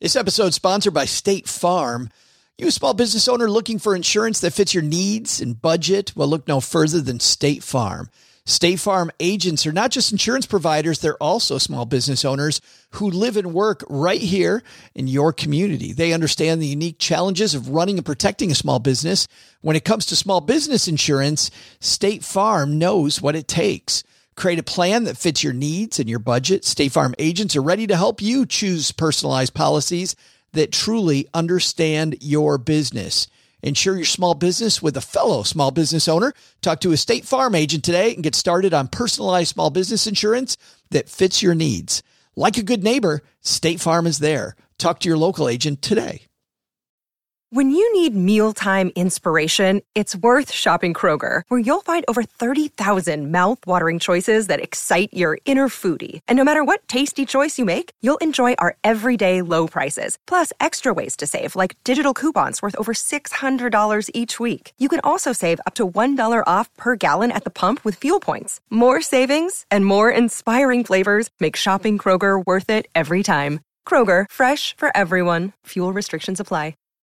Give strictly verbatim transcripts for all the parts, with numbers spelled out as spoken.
This episode is sponsored by State Farm. You a small business owner looking for insurance that fits your needs and budget? Well, look no further than State Farm. State Farm agents are not just insurance providers, they're also small business owners who live and work right here in your community. They understand the unique challenges of running and protecting a small business. When it comes to small business insurance, State Farm knows what it takes. Create a plan that fits your needs and your budget. State Farm agents are ready to help you choose personalized policies that truly understand your business. Insure your small business with a fellow small business owner. Talk to a State Farm agent today and get started on personalized small business insurance that fits your needs. Like a good neighbor, State Farm is there. Talk to your local agent today. When you need mealtime inspiration, it's worth shopping Kroger, where you'll find over thirty thousand mouth-watering choices that excite your inner foodie. And no matter what tasty choice you make, you'll enjoy our everyday low prices, plus extra ways to save, like digital coupons worth over six hundred dollars each week. You can also save up to one dollar off per gallon at the pump with fuel points. More savings and more inspiring flavors make shopping Kroger worth it every time. Kroger, fresh for everyone. Fuel restrictions apply.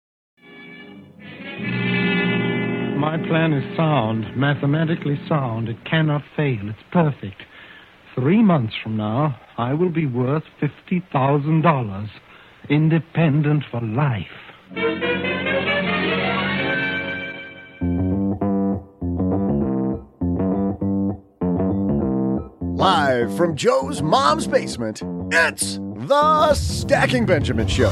My plan is sound, mathematically sound. It cannot fail. It's perfect. Three months from now, I will be worth fifty thousand dollars. Independent for life. Live from Joe's mom's basement, it's the Stacking Benjamin Show.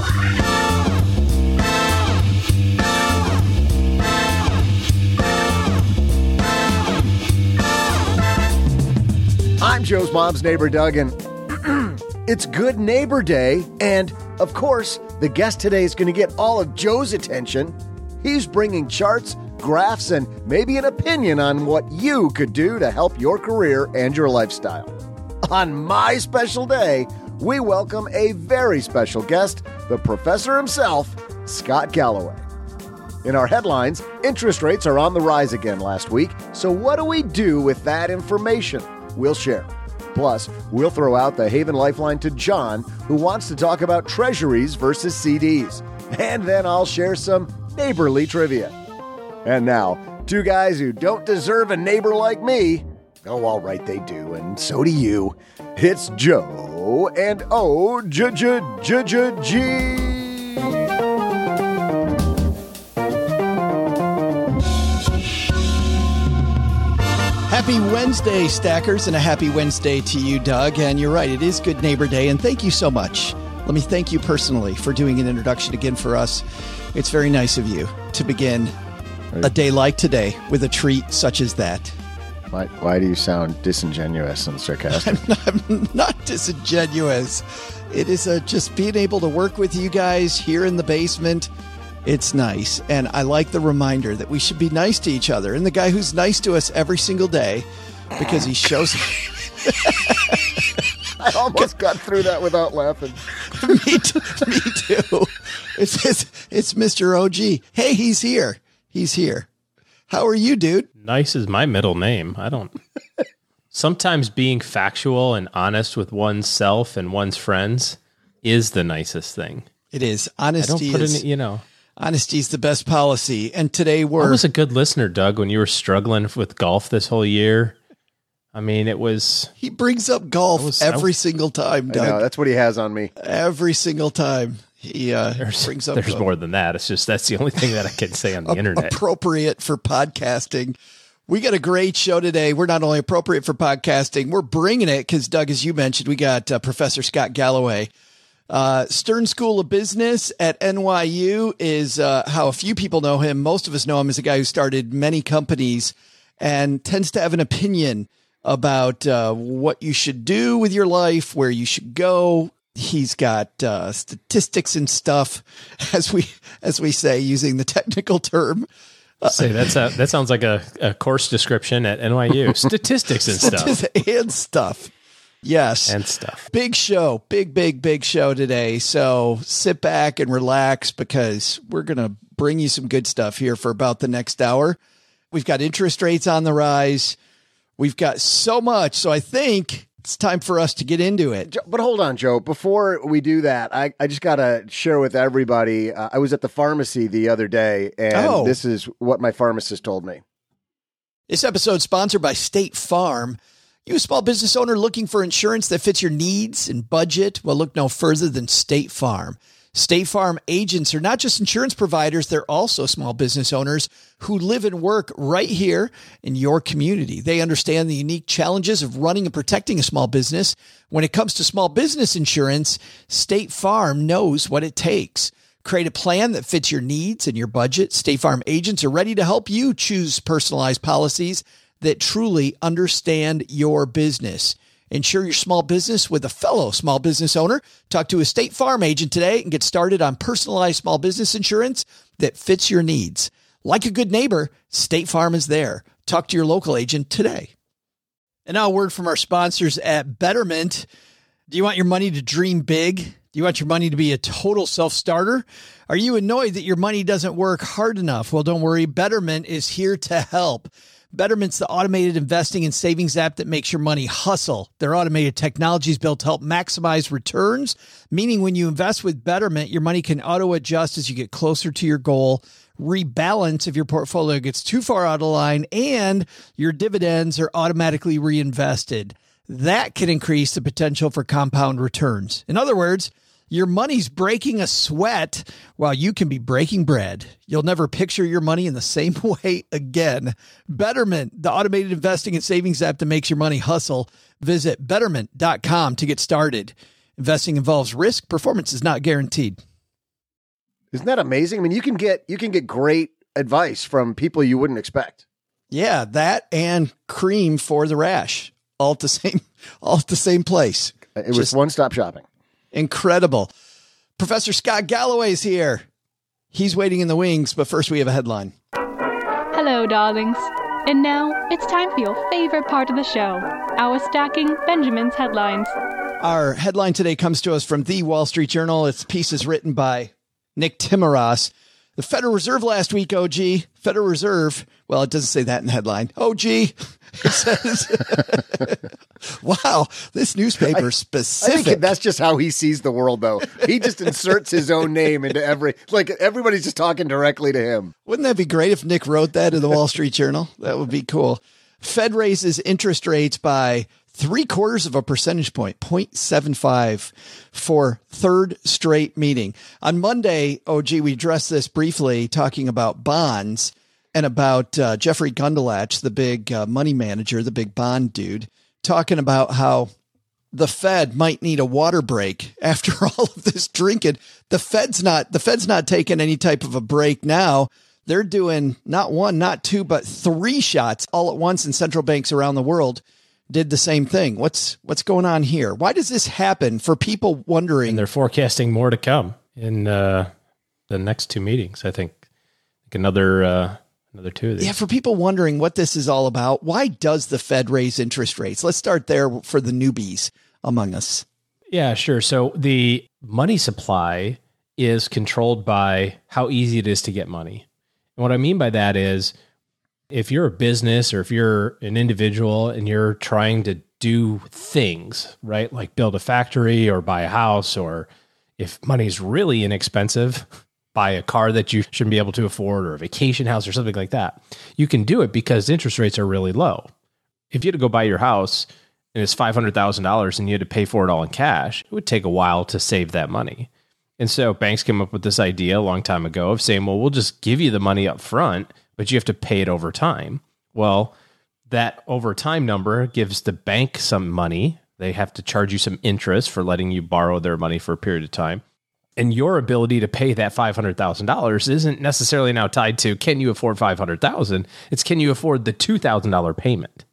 I'm Joe's mom's neighbor, Doug, and it's Good Neighbor Day. And, of course, the guest today is going to get all of Joe's attention. He's bringing charts, graphs, and maybe an opinion on what you could do to help your career and your lifestyle. On my special day, we welcome a very special guest, the professor himself, Scott Galloway. In our headlines, interest rates are on the rise again last week, so what do we do with that information? We'll share. Plus, we'll throw out the Haven Lifeline to John, who wants to talk about treasuries versus C Ds. And then I'll share some neighborly trivia. And now, two guys who don't deserve a neighbor like me. Oh, all right, they do, and so do you. It's Joe and O J J J J G. Happy Wednesday, Stackers, and a happy Wednesday to you, Doug. And you're right, it is Good Neighbor Day, and thank you so much. Let me thank you personally for doing an introduction again for us. It's very nice of you to begin a day like today with a treat such as that. Why, why do you sound disingenuous and sarcastic? I'm not, I'm not disingenuous. It is a, just being able to work with you guys here in the basement. It's nice, and I like the reminder that we should be nice to each other. And the guy who's nice to us every single day, because he shows... I almost got through that without laughing. me, too, me too. It's, it's, it's Mister O G. Hey, he's here. He's here. How are you, dude? Nice is my middle name. I don't... Sometimes being factual and honest with one's self and one's friends is the nicest thing. It is. Honesty I don't put is... in, you know... Honesty is the best policy. And today we're... I was a good listener, Doug, when you were struggling with golf this whole year. I mean, it was... He brings up golf was, every was, single time, Doug. I know, that's what he has on me. Every single time. He uh, there's, brings up... There's golf. more than that. It's just that's the only thing that I can say on the internet. Appropriate for podcasting. We got a great show today. We're not only appropriate for podcasting, we're bringing it because, Doug, as you mentioned, we got uh, Professor Scott Galloway. Uh, Stern School of Business at N Y U is uh, how a few people know him. Most of us know him as a guy who started many companies and tends to have an opinion about uh, what you should do with your life, where you should go. He's got uh, statistics and stuff, as we as we say, using the technical term. Uh, say that's a, that sounds like a, a course description at N Y U. Statistics and stuff and stuff. Yes. And stuff. Big show, big, big, big show today. So sit back and relax because we're going to bring you some good stuff here for about the next hour. We've got interest rates on the rise. We've got so much. So I think It's time for us to get into it. But hold on, Joe. Before we do that, I, I just got to share with everybody. Uh, I was at the pharmacy the other day, and Oh. this is what my pharmacist told me. This episode is sponsored by State Farm. You a small business owner looking for insurance that fits your needs and budget? Well, look no further than State Farm. State Farm agents are not just insurance providers, they're also small business owners who live and work right here in your community. They understand the unique challenges of running and protecting a small business. When it comes to small business insurance, State Farm knows what it takes. Create a plan that fits your needs and your budget. State Farm agents are ready to help you choose personalized policies that truly understand your business. Insure your small business with a fellow small business owner. Talk to a State Farm agent today and get started on personalized small business insurance that fits your needs. Like a good neighbor, State Farm is there. Talk to your local agent today. And now a word from our sponsors at Betterment. Do you want your money to dream big? Do you want your money to be a total self-starter? Are you annoyed that your money doesn't work hard enough? Well, don't worry. Betterment is here to help. Betterment's the automated investing and savings app that makes your money hustle. Their automated technology is built to help maximize returns, meaning when you invest with Betterment, your money can auto-adjust as you get closer to your goal, rebalance if your portfolio gets too far out of line, and your dividends are automatically reinvested. That can increase the potential for compound returns. In other words, your money's breaking a sweat while you can be breaking bread. You'll never picture your money in the same way again. Betterment, the automated investing and savings app that makes your money hustle. Visit betterment dot com to get started. Investing involves risk. Performance is not guaranteed. Isn't that amazing? I mean, you can get you can get great advice from people you wouldn't expect. Yeah, that and cream for the rash. All at the same, all at the same place. It was Just one-stop shopping. incredible. Professor Scott Galloway's here. He's waiting in the wings, but first we have a headline. Hello, darlings. And now it's time for your favorite part of the show, our Stacking Benjamin's headlines. Our headline today comes to us from the Wall Street Journal. Its piece is written by Nick Timiraos. The Federal Reserve last week, O G, Federal Reserve. Well, it doesn't say that in the headline. O G, it says, wow, this newspaper is specific. I think that's just how he sees the world, though. He just inserts his own name into every, like everybody's just talking directly to him. Wouldn't that be great if Nick wrote that in the Wall Street Journal? That would be cool. Fed raises interest rates by three quarters of a percentage point, zero point seven five for third straight meeting. On Monday, O G, we addressed this briefly, talking about bonds and about uh, Jeffrey Gundlach, the big uh, money manager, the big bond dude, talking about how the Fed might need a water break after all of this drinking. The Fed's not, the Fed's not taking any type of a break now. They're doing not one, not two, but three shots all at once, and central banks around the world did the same thing. What's what's going on here? Why does this happen? For people wondering, And they're forecasting more to come in uh, the next two meetings. I think, I think another uh, another two of these. yeah, for people wondering what this is all about, why does the Fed raise interest rates? Let's start there for the newbies among us. Yeah, sure. So the money supply is controlled by how easy it is to get money. And what I mean by that is, if you're a business or if you're an individual and you're trying to do things, right, like build a factory or buy a house, or if money's really inexpensive, buy a car that you shouldn't be able to afford, or a vacation house or something like that, you can do it because interest rates are really low. If you had to go buy your house and it's five hundred thousand dollars and you had to pay for it all in cash, it would take a while to save that money. And so banks came up with this idea a long time ago of saying, well, we'll just give you the money up front, but you have to pay it over time. Well, that over time number gives the bank some money. They have to charge you some interest for letting you borrow their money for a period of time. And your ability to pay that five hundred thousand dollars isn't necessarily now tied to, can you afford five hundred thousand dollars? It's, can you afford the two thousand dollars payment?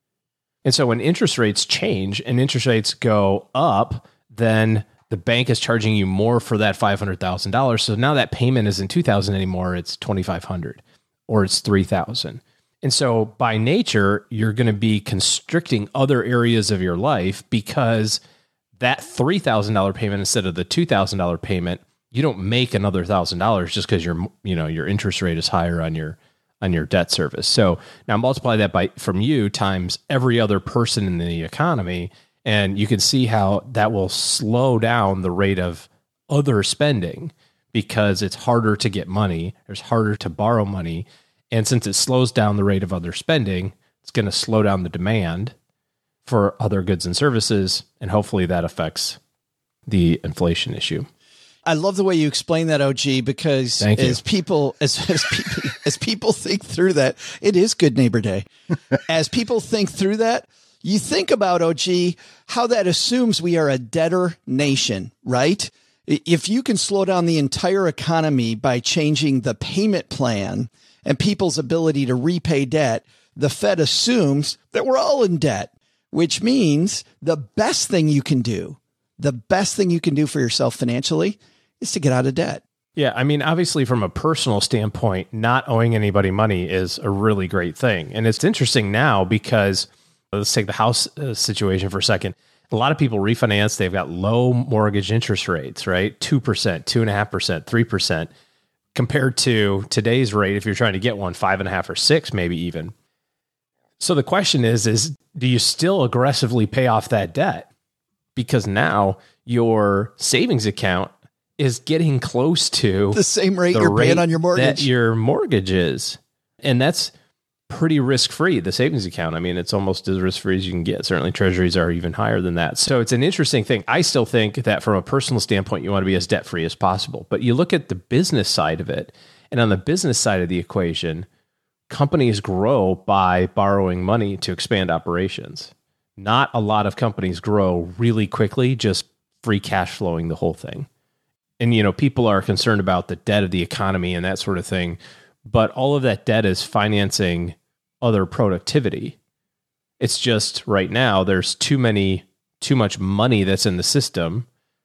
And so when interest rates change and interest rates go up, then the bank is charging you more for that five hundred thousand dollars. So now that payment isn't two thousand dollars anymore, it's twenty-five hundred dollars or it's three thousand dollars. And so by nature, you're going to be constricting other areas of your life because that three thousand dollars payment instead of the two thousand dollars payment, you don't make another one thousand dollars just because your, you know, your interest rate is higher on your on your debt service. So now multiply that by from you times every other person in the economy, And you can see how that will slow down the rate of other spending because it's harder to get money. It's harder to borrow money. And since it slows down the rate of other spending, it's going to slow down the demand for other goods and services. And hopefully that affects the inflation issue. I love the way you explain that, O G, because Thank you. as people as as people as people think through that, it is Good Neighbor Day. As people think through that, you think about, O G, how that assumes we are a debtor nation, right? If you can slow down the entire economy by changing the payment plan and people's ability to repay debt, the Fed assumes that we're all in debt, which means the best thing you can do, the best thing you can do for yourself financially is to get out of debt. Yeah, I mean, obviously from a personal standpoint, not owing anybody money is a really great thing. And it's interesting now because let's take the house uh, situation for a second. A lot of people refinance. They've got low mortgage interest rates, right? two percent, two point five percent, three percent compared to today's rate. If you're trying to get one, five and a half or six, maybe even. So the question is, is do you still aggressively pay off that debt? Because now your savings account is getting close to the same rate the you're paying rate on your mortgage. That your mortgage is. And that's pretty risk-free, the savings account. I mean, it's almost as risk-free as you can get. Certainly treasuries are even higher than that. So it's an interesting thing. I still think that from a personal standpoint, you want to be as debt-free as possible. But you look at the business side of it, and on the business side of the equation, companies grow by borrowing money to expand operations. Not a lot of companies grow really quickly, just free cash flowing the whole thing. And, you know, people are concerned about the debt of the economy and that sort of thing, but all of that debt is financing other productivity. It's just right now there's too many, too much money that's in the system.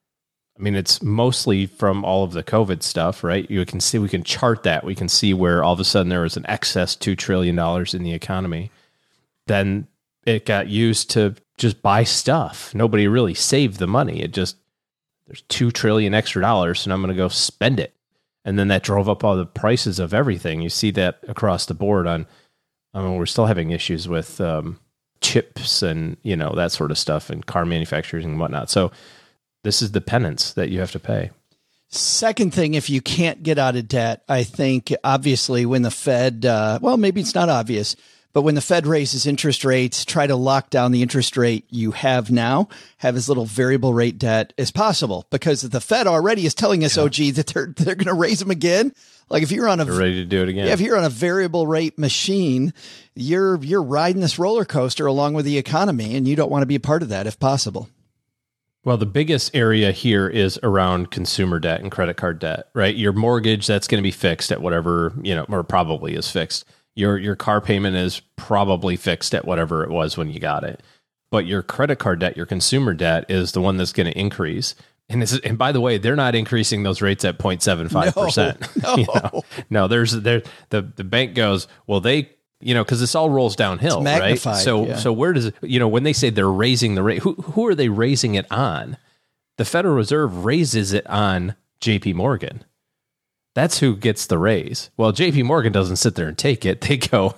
I mean, it's mostly from all of the COVID stuff, right? You can see, we can chart that. We can see where all of a sudden there was an excess two trillion dollars in the economy. Then it got used to just buy stuff. Nobody really saved the money. It just, there's two trillion dollars extra dollars, and I'm going to go spend it. And then that drove up all the prices of everything. You see that across the board on, I mean, we're still having issues with um, chips and, you know, that sort of stuff and car manufacturers and whatnot. So this is the penance that you have to pay. Second thing, if you can't get out of debt, I think obviously when the Fed, uh, well, maybe it's not obvious, but when the Fed raises interest rates, try to lock down the interest rate you have now, have as little variable rate debt as possible, because the Fed already is telling us, yeah. O G, that they're they're going to raise them again. Like if you're on a they're ready to do it again, yeah, if you're on a variable rate machine, you're you're riding this roller coaster along with the economy, and you don't want to be a part of that if possible. Well, the biggest area here is around consumer debt and credit card debt, right? Your mortgage, that's going to be fixed at whatever, you know, or probably is fixed. Your your car payment is probably fixed at whatever it was when you got it. But your credit card debt, your consumer debt, is the one that's going to increase. And it's, and by the way, they're not increasing those rates at zero point seven five percent. No, no. You know? No, there's there the the bank goes, well, they, you know, because this all rolls downhill, right? So yeah. so where does it, you know, when they say they're raising the rate, who who are they raising it on? The Federal Reserve raises it on J P Morgan. That's who gets the raise. Well, J P Morgan doesn't sit there and take it. They go,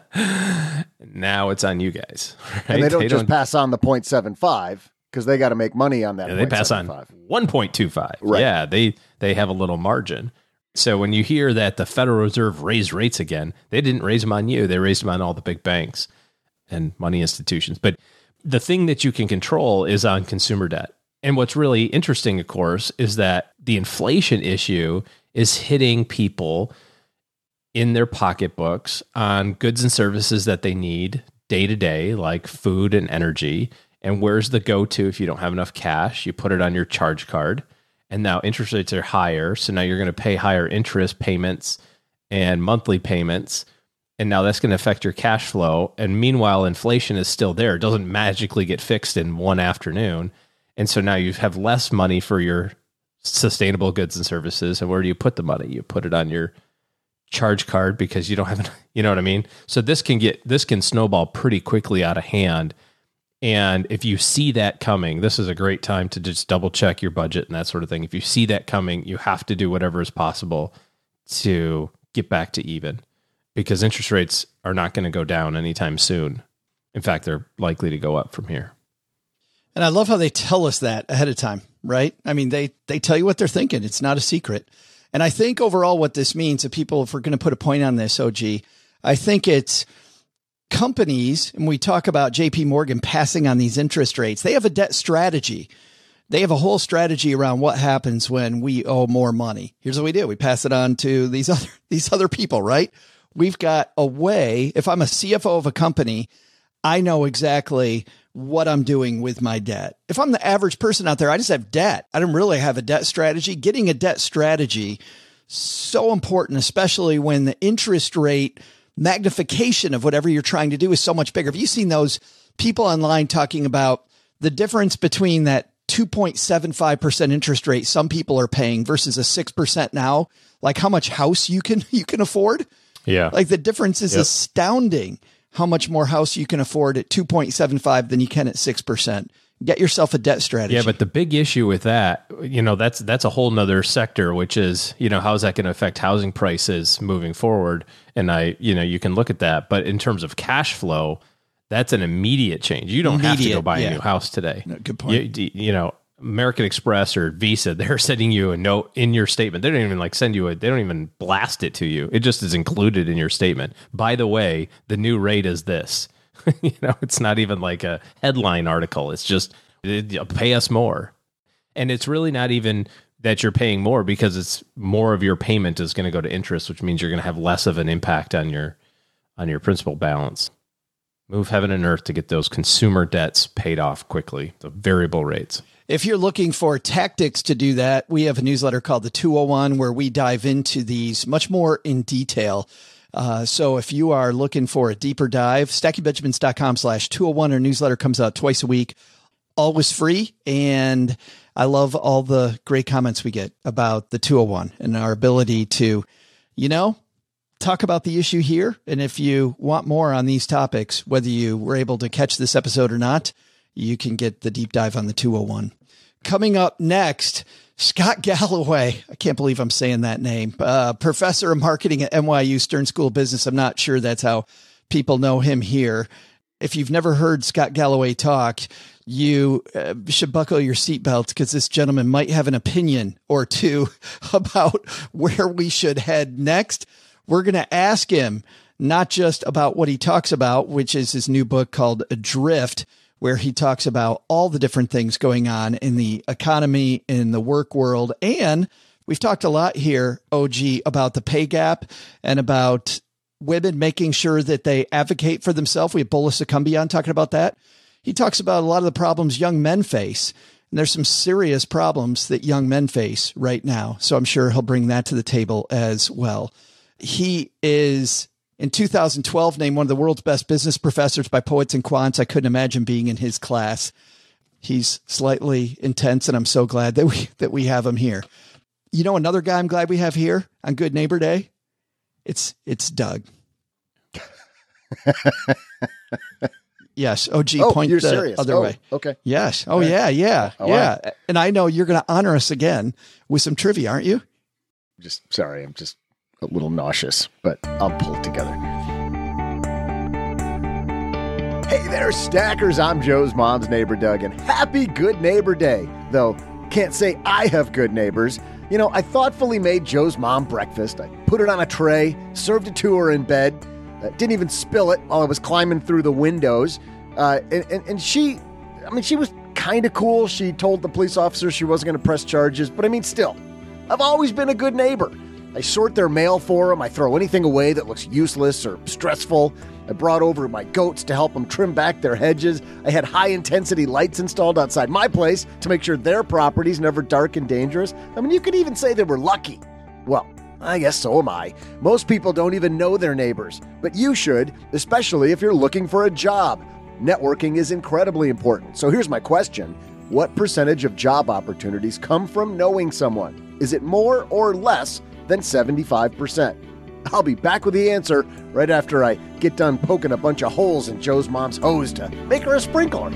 now it's on you guys. Right? And they don't they just don't, pass on the zero point seven five because they got to make money on that. Yeah, they pass on one point two five. Right. Yeah, they, they have a little margin. So when you hear that the Federal Reserve raised rates again, they didn't raise them on you. They raised them on all the big banks and money institutions. But the thing that you can control is on consumer debt. And what's really interesting, of course, is that the inflation issue is hitting people in their pocketbooks on goods and services that they need day to day, like food and energy. And where's the go-to if you don't have enough cash? You put it on your charge card. And now interest rates are higher. So now you're going to pay higher interest payments and monthly payments. And now that's going to affect your cash flow. And meanwhile, inflation is still there. It doesn't magically get fixed in one afternoon. And so now you have less money for your sustainable goods and services. And where do you put the money? You put it on your charge card because you don't have, you know what I mean? So this can get, this can snowball pretty quickly out of hand. And if you see that coming, this is a great time to just double check your budget and that sort of thing. If you see that coming, you have to do whatever is possible to get back to even, because interest rates are not going to go down anytime soon. In fact, they're likely to go up from here. And I love how they tell us that ahead of time, right? I mean, they, they tell you what they're thinking. It's not a secret. And I think overall what this means to people, if we're going to put a point on this, O G, I think it's companies, and we talk about J P Morgan passing on these interest rates. They have a debt strategy. They have a whole strategy around what happens when we owe more money. Here's what we do. We pass it on to these other, these other people, right? We've got a way. If I'm a C F O of a company, I know exactly what I'm doing with my debt. If I'm the average person out there, I just have debt. I don't really have a debt strategy. Getting a debt strategy, so important, especially when the interest rate magnification of whatever you're trying to do is so much bigger. Have you seen those people online talking about the difference between that two point seven five percent interest rate some people are paying versus a six percent now? Like how much house you can, you can afford? Yeah. Like the difference is yep. astounding. How much more house you can afford at two point seven five than you can at six percent. Get yourself a debt strategy. Yeah, but the big issue with that, you know, that's that's a whole nother sector, which is, you know, how's that going to affect housing prices moving forward? And I, you know, you can look at that. But in terms of cash flow, that's an immediate change. You don't immediate, have to go buy yeah. a new house today. No, good point. You, you know, American Express or Visa, they're sending you a note in your statement. They don't even like send you a, they don't even blast it to you. It just is included in your statement. By the way, the new rate is this. You know, it's not even like a headline article. It's just it, pay us more. And it's really not even that you're paying more because it's more of your payment is going to go to interest, which means you're going to have less of an impact on your, on your principal balance. Move heaven and earth to get those consumer debts paid off quickly, the variable rates. If you're looking for tactics to do that, we have a newsletter called The two oh one where we dive into these much more in detail. Uh, so if you are looking for a deeper dive, stacking benjamins dot com slash two oh one. Our newsletter comes out twice a week, always free. And I love all the great comments we get about the two oh one and our ability to, you know, talk about the issue here. And if you want more on these topics, whether you were able to catch this episode or not, you can get the deep dive on the two oh one. Coming up next, Scott Galloway. I can't believe I'm saying that name. Uh, professor of marketing at N Y U Stern School of Business. I'm not sure that's how people know him here. If you've never heard Scott Galloway talk, you uh, should buckle your seatbelts because this gentleman might have an opinion or two about where we should head next. We're going to ask him not just about what he talks about, which is his new book called Adrift, where he talks about all the different things going on in the economy, in the work world. And we've talked a lot here, O G, about the pay gap and about women making sure that they advocate for themselves. We have Bola Sokumbi on talking about that. He talks about a lot of the problems young men face. And there's some serious problems that young men face right now. So I'm sure he'll bring that to the table as well. He is, in two thousand twelve, named one of the world's best business professors by Poets and Quants. I couldn't imagine being in his class. He's slightly intense, and I'm so glad that we that we have him here. You know, another guy I'm glad we have here on Good Neighbor Day? It's it's Doug. Yes. O G, oh, point you're the serious. other oh, way. Okay. Yes. Oh, yeah, yeah, oh, yeah. Wow. And I know you're going to honor us again with some trivia, aren't you? Just sorry, I'm just a little nauseous, but I'll pull it together. Hey there, stackers. I'm Joe's mom's neighbor, Doug, and happy Good Neighbor Day. Though, can't say I have good neighbors. You know, I thoughtfully made Joe's mom breakfast. I put it on a tray, served it to her in bed, uh, didn't even spill it while I was climbing through the windows. Uh, and, and, and she, I mean, she was kind of cool. She told the police officer she wasn't going to press charges, but I mean, still, I've always been a good neighbor. I sort their mail for them. I throw anything away that looks useless or stressful. I brought over my goats to help them trim back their hedges. I had high-intensity lights installed outside my place to make sure their property's never dark and dangerous. I mean, you could even say they were lucky. Well, I guess so am I. Most people don't even know their neighbors, but you should, especially if you're looking for a job. Networking is incredibly important. So here's my question. What percentage of job opportunities come from knowing someone? Is it more or less than seventy-five percent? I'll be back with the answer right after I get done poking a bunch of holes in Joe's mom's hose to make her a sprinkler.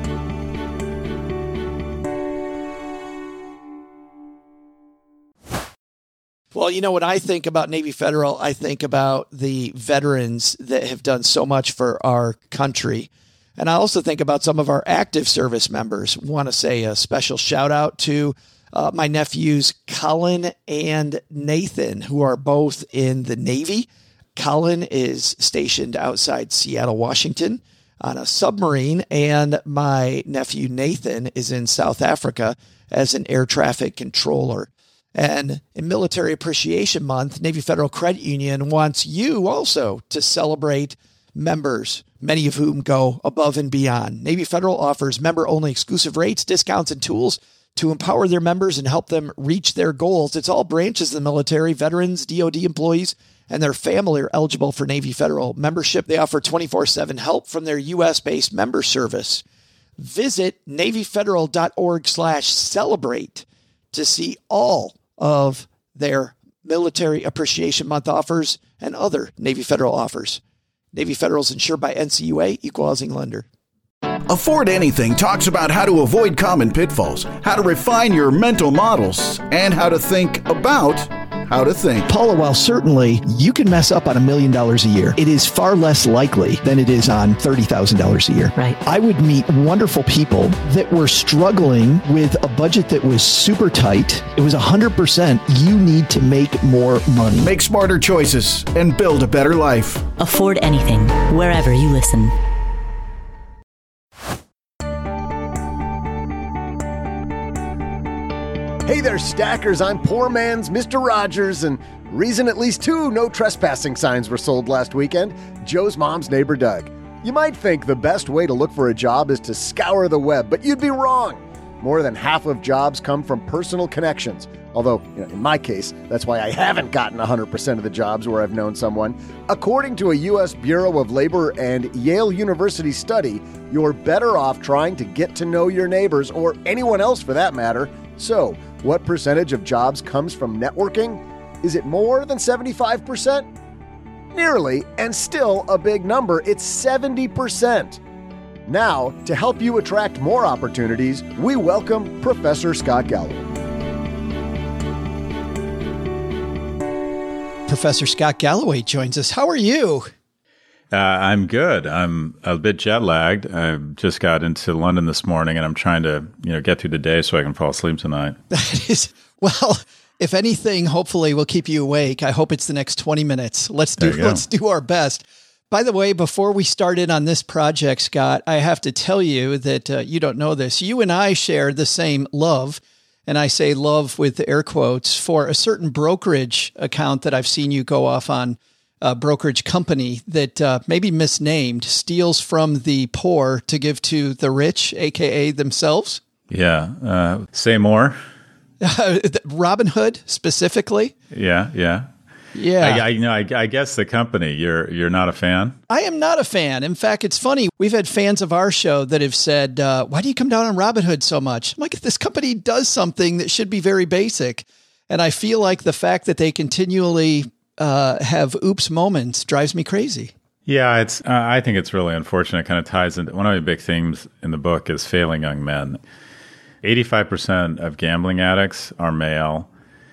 Well, you know, when I think about Navy Federal, I think about the veterans that have done so much for our country. And I also think about some of our active service members. Want to say a special shout out to uh, my nephews, Colin and Nathan, who are both in the Navy. Colin is stationed outside Seattle, Washington on a submarine, and my nephew Nathan is in South Africa as an air traffic controller. And in Military Appreciation Month, Navy Federal Credit Union wants you also to celebrate members, many of whom go above and beyond. Navy Federal offers member-only exclusive rates, discounts, and tools to empower their members and help them reach their goals. It's all branches of the military, veterans, D O D employees, and their family are eligible for Navy Federal membership. They offer twenty-four seven help from their U S-based member service. Visit NavyFederal.org slash celebrate to see all of their Military Appreciation Month offers and other Navy Federal offers. Navy Federal is insured by N C U A, Equal Housing Lender. Afford Anything talks about how to avoid common pitfalls, how to refine your mental models, and how to think about how to think. Paula, while certainly you can mess up on a million dollars a year, it is far less likely than it is on thirty thousand dollars a year. Right. I would meet wonderful people that were struggling with a budget that was super tight. It was one hundred percent you need to make more money. Make smarter choices and build a better life. Afford Anything, wherever you listen. Hey there, stackers. I'm poor man's Mister Rogers, and reason at least two no trespassing signs were sold last weekend, Joe's mom's neighbor Doug. You might think the best way to look for a job is to scour the web, but you'd be wrong. More than half of jobs come from personal connections. Although, you know, in my case, that's why I haven't gotten one hundred percent of the jobs where I've known someone. According to a U S Bureau of Labor and Yale University study, you're better off trying to get to know your neighbors, or anyone else for that matter. So, what percentage of jobs comes from networking? Is it more than seventy-five percent? Nearly, and still a big number. It's seventy percent. Now, to help you attract more opportunities, we welcome Professor Scott Galloway. Professor Scott Galloway joins us. How are you? Uh, I'm good. I'm a bit jet lagged. I just got into London this morning, and I'm trying to, you know, get through the day so I can fall asleep tonight. That is, well, if anything, hopefully we'll keep you awake. I hope it's the next twenty minutes. Let's do let's do our best. By the way, before we started on this project, Scott, I have to tell you that uh, you don't know this. You and I share the same love, and I say love with air quotes, for a certain brokerage account that I've seen you go off on. A brokerage company that uh, maybe misnamed, steals from the poor to give to the rich, A K A themselves. Yeah. Uh, say more. Uh, Robinhood specifically. Yeah. Yeah. Yeah. I, I, you know, I, I guess the company, you're, you're not a fan? I am not a fan. In fact, it's funny. We've had fans of our show that have said, uh, why do you come down on Robinhood so much? I'm like, this company does something that should be very basic. And I feel like the fact that they continually Uh, have oops moments drives me crazy. Yeah, it's. Uh, I think it's really unfortunate. It kind of ties into one of the big themes in the book is failing young men. eighty-five percent of gambling addicts are male.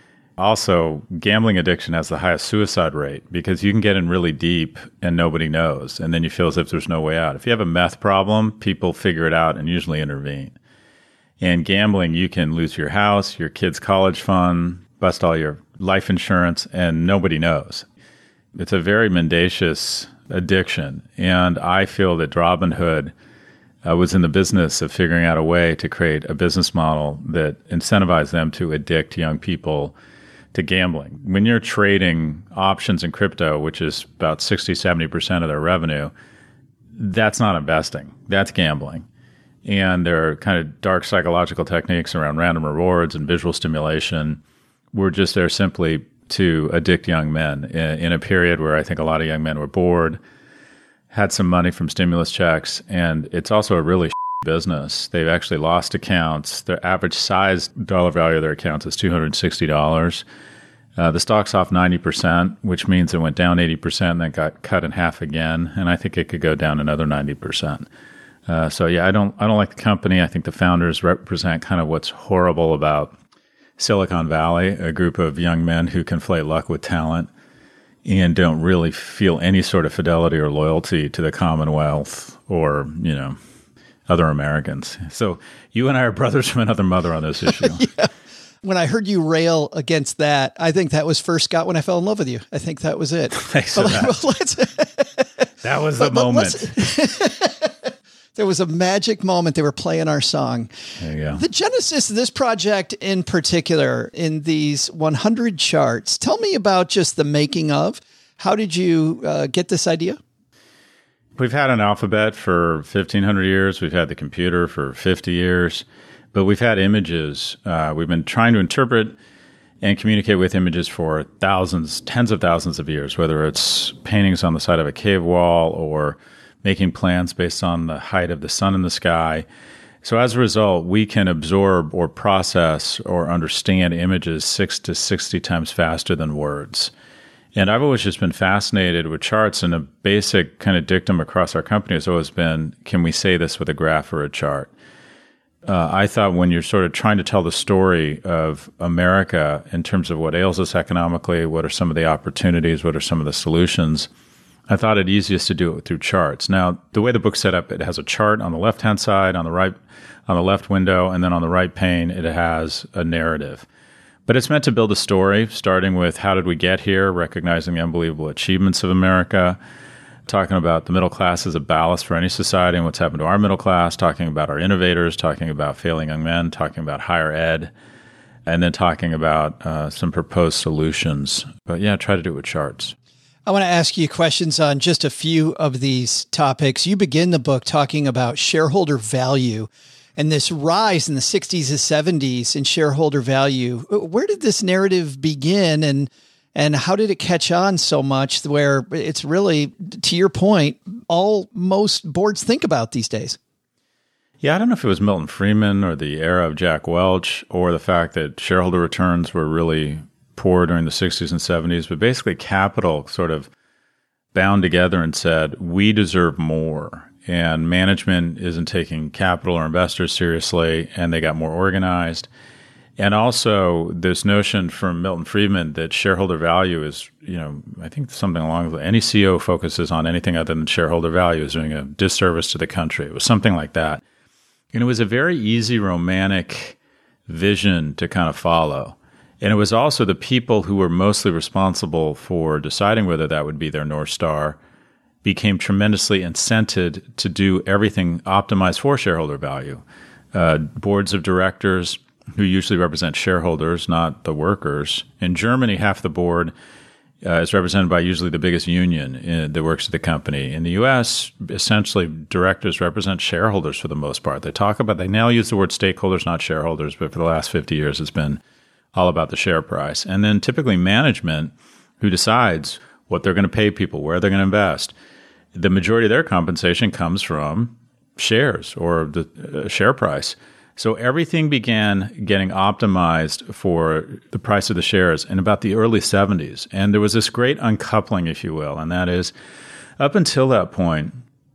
Also, gambling addiction has the highest suicide rate because you can get in really deep and nobody knows, and then you feel as if there's no way out. If you have a meth problem, people figure it out and usually intervene. In gambling, you can lose your house, your kid's college fund, bust all your life insurance, and nobody knows. It's a very mendacious addiction, and I feel that Robinhood uh, was in the business of figuring out a way to create a business model that incentivized them to addict young people to gambling. When you're trading options in crypto, which is about sixty, seventy percent of their revenue, that's not investing. That's gambling. And there are kind of dark psychological techniques around random rewards and visual stimulation. We're just there simply to addict young men in, in a period where I think a lot of young men were bored, had some money from stimulus checks, and it's also a really business. They've actually lost accounts. Their average size dollar value of their accounts is two hundred sixty dollars. Uh, the stock's off ninety percent, which means it went down eighty percent and then got cut in half again, and I think it could go down another ninety percent. Uh, so yeah, I don't I don't like the company. I think the founders represent kind of what's horrible about Silicon Valley, a group of young men who conflate luck with talent. and don't really feel any sort of fidelity or loyalty to the Commonwealth or, you know, other Americans. So you and I are brothers from another mother on this issue. Yeah. When I heard you rail against that, I think that was first Scott when I fell in love with you. I think that was it. Thanks for that. That was the but, moment. But there was a magic moment. They were playing our song. There you go. The genesis of this project in particular, in these one hundred charts, tell me about just the making of. How did you uh, get this idea? We've had an alphabet for fifteen hundred years. We've had the computer for fifty years. But we've had images. Uh, we've been trying to interpret and communicate with images for thousands, tens of thousands of years, whether it's paintings on the side of a cave wall or making plans based on the height of the sun in the sky. So as a result, we can absorb or process or understand images six to sixty times faster than words. And I've always just been fascinated with charts, and a basic kind of dictum across our company has always been, can we say this with a graph or a chart? Uh, I thought when you're sort of trying to tell the story of America in terms of what ails us economically, what are some of the opportunities, what are some of the solutions, I thought it easiest to do it through charts. Now, the way the book's set up, it has a chart on the left-hand side, on the right, on the left window, and then on the right pane, it has a narrative. But it's meant to build a story, starting with how did we get here, recognizing the unbelievable achievements of America, talking about the middle class as a ballast for any society and what's happened to our middle class, talking about our innovators, talking about failing young men, talking about higher ed, and then talking about uh, some proposed solutions. But yeah, try to do it with charts. I want to ask you questions on just a few of these topics. You begin the book talking about shareholder value and this rise in the sixties and seventies in shareholder value. Where did this narrative begin, and And how did it catch on so much where it's really, to your point, all most boards think about these days? Yeah, I don't know if it was Milton Friedman or the era of Jack Welch or the fact that shareholder returns were really poor during the sixties and seventies, but basically capital sort of bound together and said, we deserve more. And management isn't taking capital or investors seriously, and they got more organized. And also this notion from Milton Friedman that shareholder value is, you know, I think something along with any C E O focuses on anything other than shareholder value is doing a disservice to the country. It was something like that. And it was a very easy romantic vision to kind of follow. And it was also the people who were mostly responsible for deciding whether that would be their North Star became tremendously incented to do everything optimized for shareholder value. Uh, boards of directors, who usually represent shareholders, not the workers. In Germany, half the board uh, is represented by usually the biggest union in, that works at the company. In the U S, essentially, directors represent shareholders for the most part. They talk about, they now use the word stakeholders, not shareholders, but for the last fifty years, it's been all about the share price. And then typically management, who decides what they're going to pay people, where they're going to invest. The majority of their compensation comes from shares or the uh, share price. So everything began getting optimized for the price of the shares in about the early seventies. And there was this great uncoupling, if you will, and that is up until that point,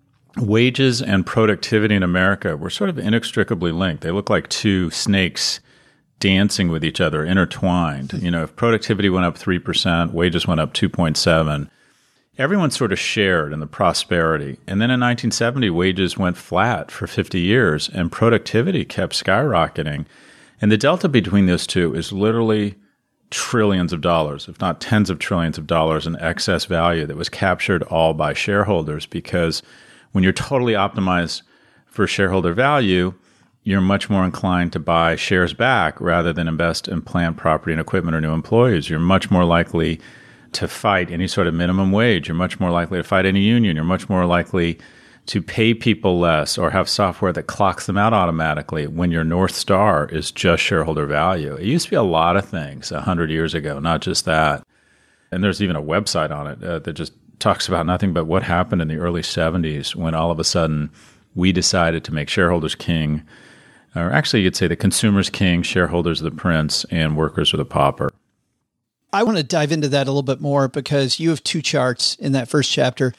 wages and productivity in America were sort of inextricably linked. They look like two snakes dancing with each other, intertwined. You know, if productivity went up three percent, wages went up two point seven. Everyone sort of shared in the prosperity. And then in nineteen seventy, wages went flat for fifty years and productivity kept skyrocketing. And the delta between those two is literally trillions of dollars, if not tens of trillions of dollars in excess value that was captured all by shareholders, because when you're totally optimized for shareholder value, you're much more inclined to buy shares back rather than invest in plant, property, and equipment or new employees. You're much more likely to fight any sort of minimum wage. You're much more likely to fight any union. You're much more likely to pay people less or have software that clocks them out automatically when your North Star is just shareholder value. It used to be a lot of things a hundred years ago, not just that. And there's even a website on it uh, that just talks about nothing but what happened in the early seventies when all of a sudden we decided to make shareholders king. Or actually, you'd say the consumer's king, shareholders are the prince, and workers are the pauper. I want to dive into that a little bit more because you have two charts in that first chapter.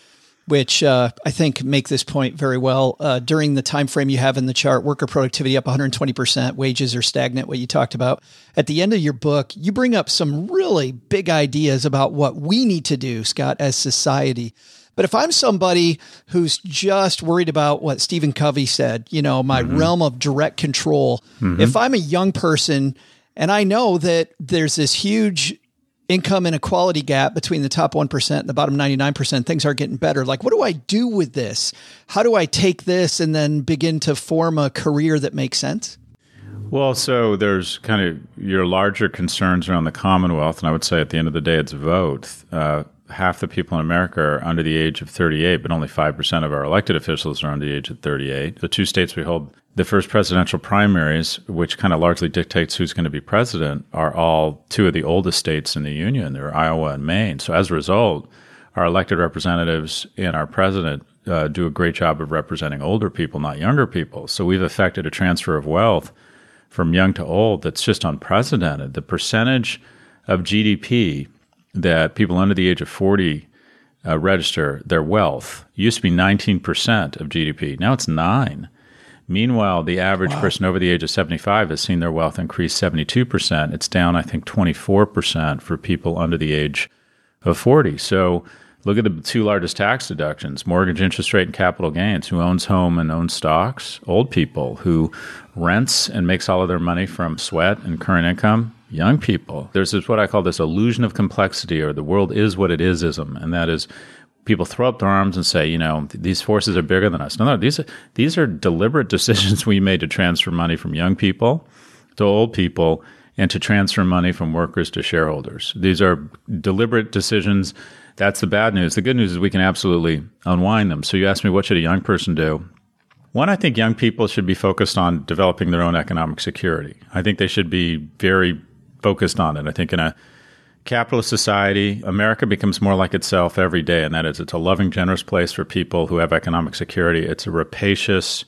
which uh, I think make this point very well. Uh, during the time frame you have in the chart, worker productivity up one hundred twenty percent, wages are stagnant, what you talked about. At the end of your book, you bring up some really big ideas about what we need to do, Scott, as society. But if I'm somebody who's just worried about what Stephen Covey said, you know, my mm-hmm. realm of direct control, mm-hmm. if I'm a young person and I know that there's this huge income inequality gap between the top one percent and the bottom ninety-nine percent, things aren't getting better. Like, what do I do with this? How do I take this and then begin to form a career that makes sense? Well, so there's kind of your larger concerns around the Commonwealth, and I would say at the end of the day, it's vote. Uh, half the people in America are under the age of thirty-eight, but only five percent of our elected officials are under the age of thirty-eight. The two states we hold the first presidential primaries, which kind of largely dictates who's going to be president, are all two of the oldest states in the union. They're Iowa and Maine. So as a result, our elected representatives and our president uh, do a great job of representing older people, not younger people. So we've affected a transfer of wealth from young to old that's just unprecedented. The percentage of G D P that people under the age of forty uh, register their wealth used to be nineteen percent of G D P. Now it's nine. Meanwhile, the average wow. person over the age of seventy-five has seen their wealth increase seventy-two percent. It's down, I think, twenty-four percent for people under the age of forty. So look at the two largest tax deductions, mortgage interest rate and capital gains. Who owns home and owns stocks? Old people. Who rents and makes all of their money from sweat and current income? Young people. There's this, what I call this illusion of complexity, or the world is what it is-ism, and that is people throw up their arms and say, you know, these forces are bigger than us. No, no, these are, these are deliberate decisions we made to transfer money from young people to old people and to transfer money from workers to shareholders. These are deliberate decisions. That's the bad news. The good news is we can absolutely unwind them. So you asked me, what should a young person do? One, I think young people should be focused on developing their own economic security. I think they should be very focused on it. I think in a capitalist society, America becomes more like itself every day, and that is it's a loving, generous place for people who have economic security. It's a rapacious,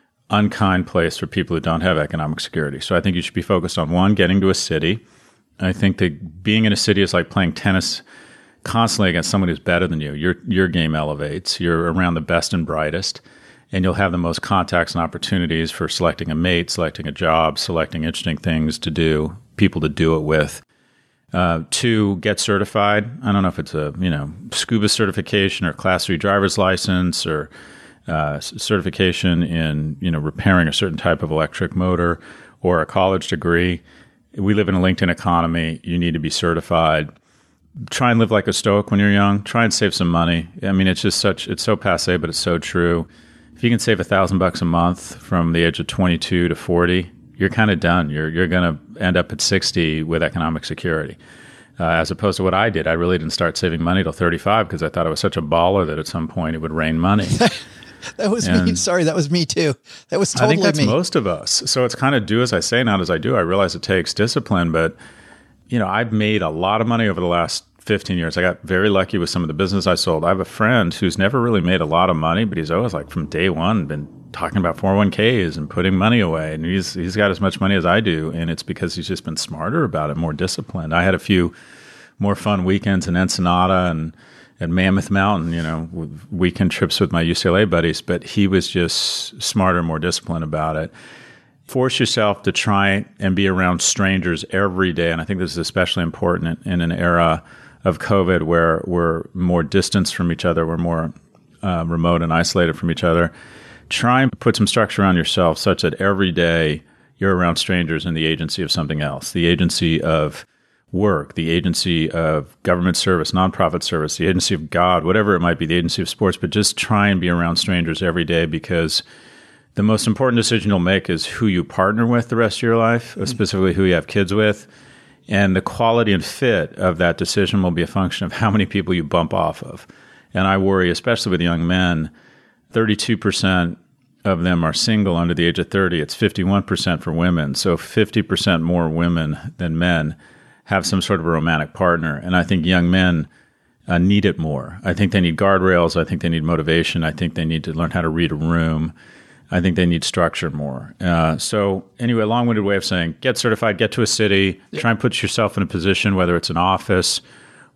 unkind place for people who don't have economic security. So I think you should be focused on, one, getting to a city. I think that being in a city is like playing tennis constantly against someone who's better than you. Your your game elevates. You're around the best and brightest, and you'll have the most contacts and opportunities for selecting a mate, selecting a job, selecting interesting things to do, people to do it with. Uh, two, get certified. I don't know if it's a, you know, scuba certification or class three driver's license or uh, certification in, you know, repairing a certain type of electric motor or a college degree. We live in a LinkedIn economy. You need to be certified. Try and live like a stoic when you're young. Try and save some money. I mean, it's just such, it's so passé, but it's so true. If you can save a thousand bucks a month from the age of twenty-two to forty, you're kind of done. You're you're going to end up at sixty with economic security, uh, as opposed to what I did. I really didn't start saving money till thirty-five because I thought I was such a baller that at some point it would rain money. That was and me. Sorry, that was me too. That was totally me. I think that's me. most of us. So it's kind of do as I say, not as I do. I realize it takes discipline, but you know, I've made a lot of money over the last fifteen years. I got very lucky with some of the business I sold. I have a friend who's never really made a lot of money, but he's always like from day one been talking about four oh one k's and putting money away. And he's he's got as much money as I do. And it's because he's just been smarter about it, more disciplined. I had a few more fun weekends in Ensenada and at Mammoth Mountain, you know, weekend trips with my U C L A buddies, but he was just smarter, more disciplined about it. Force yourself to try and be around strangers every day. And I think this is especially important in, in an era of COVID where we're more distanced from each other, we're more uh, remote and isolated from each other. Try and put some structure on yourself such that every day you're around strangers in the agency of something else, the agency of work, the agency of government service, nonprofit service, the agency of God, whatever it might be, the agency of sports, but just try and be around strangers every day, because the most important decision you'll make is who you partner with the rest of your life, mm-hmm. specifically who you have kids with. And the quality and fit of that decision will be a function of how many people you bump off of. And I worry, especially with young men, thirty-two percent of them are single under the age of thirty. It's fifty-one percent for women. So fifty percent more women than men have some sort of a romantic partner. And I think young men uh, need it more. I think they need guardrails. I think they need motivation. I think they need to learn how to read a room. I think they need structure more. Uh, so anyway, a long-winded way of saying, get certified, get to a city, yeah. try and put yourself in a position, whether it's an office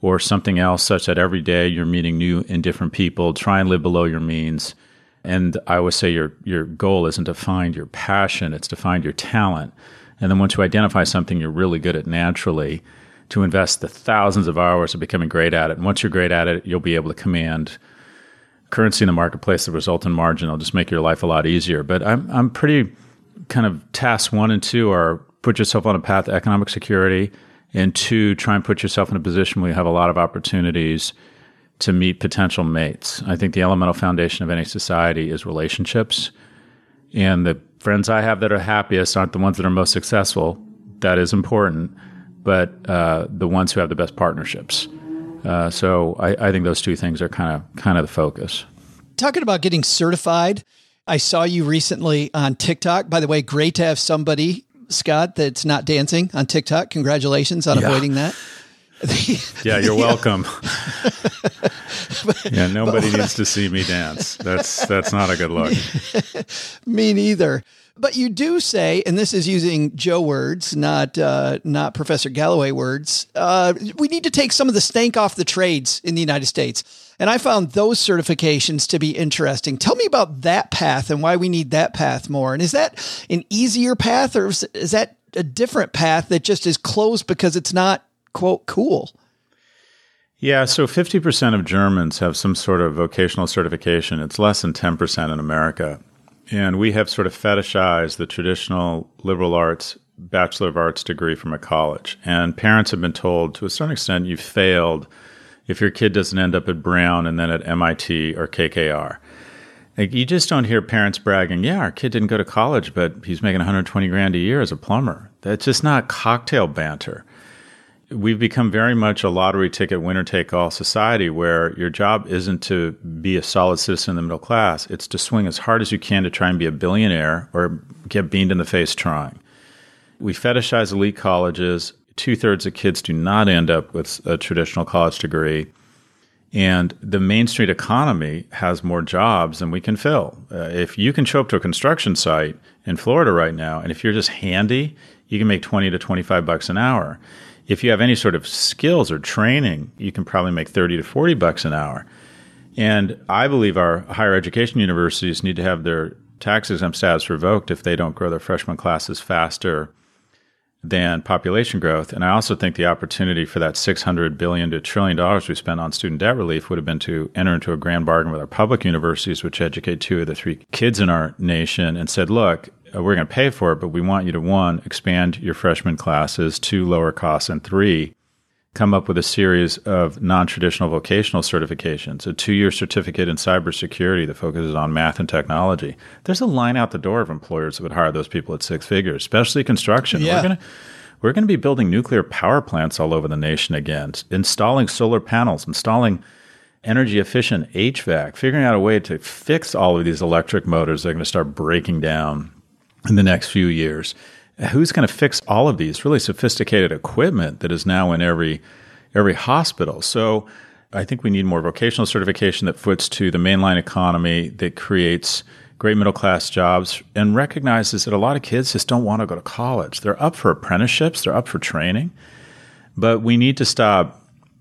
or something else, such that every day you're meeting new and different people. Try and live below your means. And I always say your your goal isn't to find your passion, it's to find your talent. And then once you identify something you're really good at naturally, to invest the thousands of hours of becoming great at it. And once you're great at it, you'll be able to command currency in the marketplace that result in margin. It'll just make your life a lot easier. But I'm I'm pretty kind of tasks one and two are put yourself on a path to economic security, and two, try and put yourself in a position where you have a lot of opportunities to meet potential mates. I think the elemental foundation of any society is relationships. And the friends I have that are happiest aren't the ones that are most successful. That is important. But uh, the ones who have the best partnerships. Uh, so I, I think those two things are kind of kind of the focus. Talking about getting certified, I saw you recently on TikTok. By the way, great to have somebody, Scott, that's not dancing on TikTok. Congratulations on yeah. avoiding that. Yeah, you're welcome. Yeah, nobody needs to see me dance. That's that's not a good look. Me neither. But you do say, and this is using Joe words, not uh, not Professor Galloway words, uh, we need to take some of the stank off the trades in the United States. And I found those certifications to be interesting. Tell me about that path and why we need that path more. And is that an easier path, or is, is that a different path that just is closed because it's not, quote, cool? Yeah, so fifty percent of Germans have some sort of vocational certification. It's less than ten percent in America. And we have sort of fetishized the traditional liberal arts, Bachelor of Arts degree from a college. And parents have been told, to a certain extent, you've failed if your kid doesn't end up at Brown and then at M I T or K K R. Like, you just don't hear parents bragging, yeah, our kid didn't go to college, but he's making one hundred twenty grand a year as a plumber. That's just not cocktail banter. We've become very much a lottery ticket, winner-take-all society where your job isn't to be a solid citizen in the middle class. It's to swing as hard as you can to try and be a billionaire or get beamed in the face trying. We fetishize elite colleges. Two-thirds of kids do not end up with a traditional college degree. And the Main Street economy has more jobs than we can fill. Uh, if you can show up to a construction site in Florida right now, and if you're just handy, you can make twenty to twenty-five bucks an hour. If you have any sort of skills or training, you can probably make thirty to forty bucks an hour. And I believe our higher education universities need to have their tax exempt status revoked if they don't grow their freshman classes faster than population growth. And I also think the opportunity for that six hundred billion dollars to a trillion dollars we spent on student debt relief would have been to enter into a grand bargain with our public universities, which educate two of the three kids in our nation, and said, look, we're going to pay for it, but we want you to, one, expand your freshman classes, two, lower costs, and three, come up with a series of non-traditional vocational certifications, a two-year certificate in cybersecurity that focuses on math and technology. There's a line out the door of employers that would hire those people at six figures, especially construction. Yeah. We're going to we're going to be building nuclear power plants all over the nation again, installing solar panels, installing energy-efficient H V A C, figuring out a way to fix all of these electric motors that are going to start breaking down in the next few years. Who's going to fix all of these really sophisticated equipment that is now in every every hospital? So I think we need more vocational certification that foots to the mainline economy, that creates great middle-class jobs, and recognizes that a lot of kids just don't want to go to college. They're up for apprenticeships. They're up for training. But we need to stop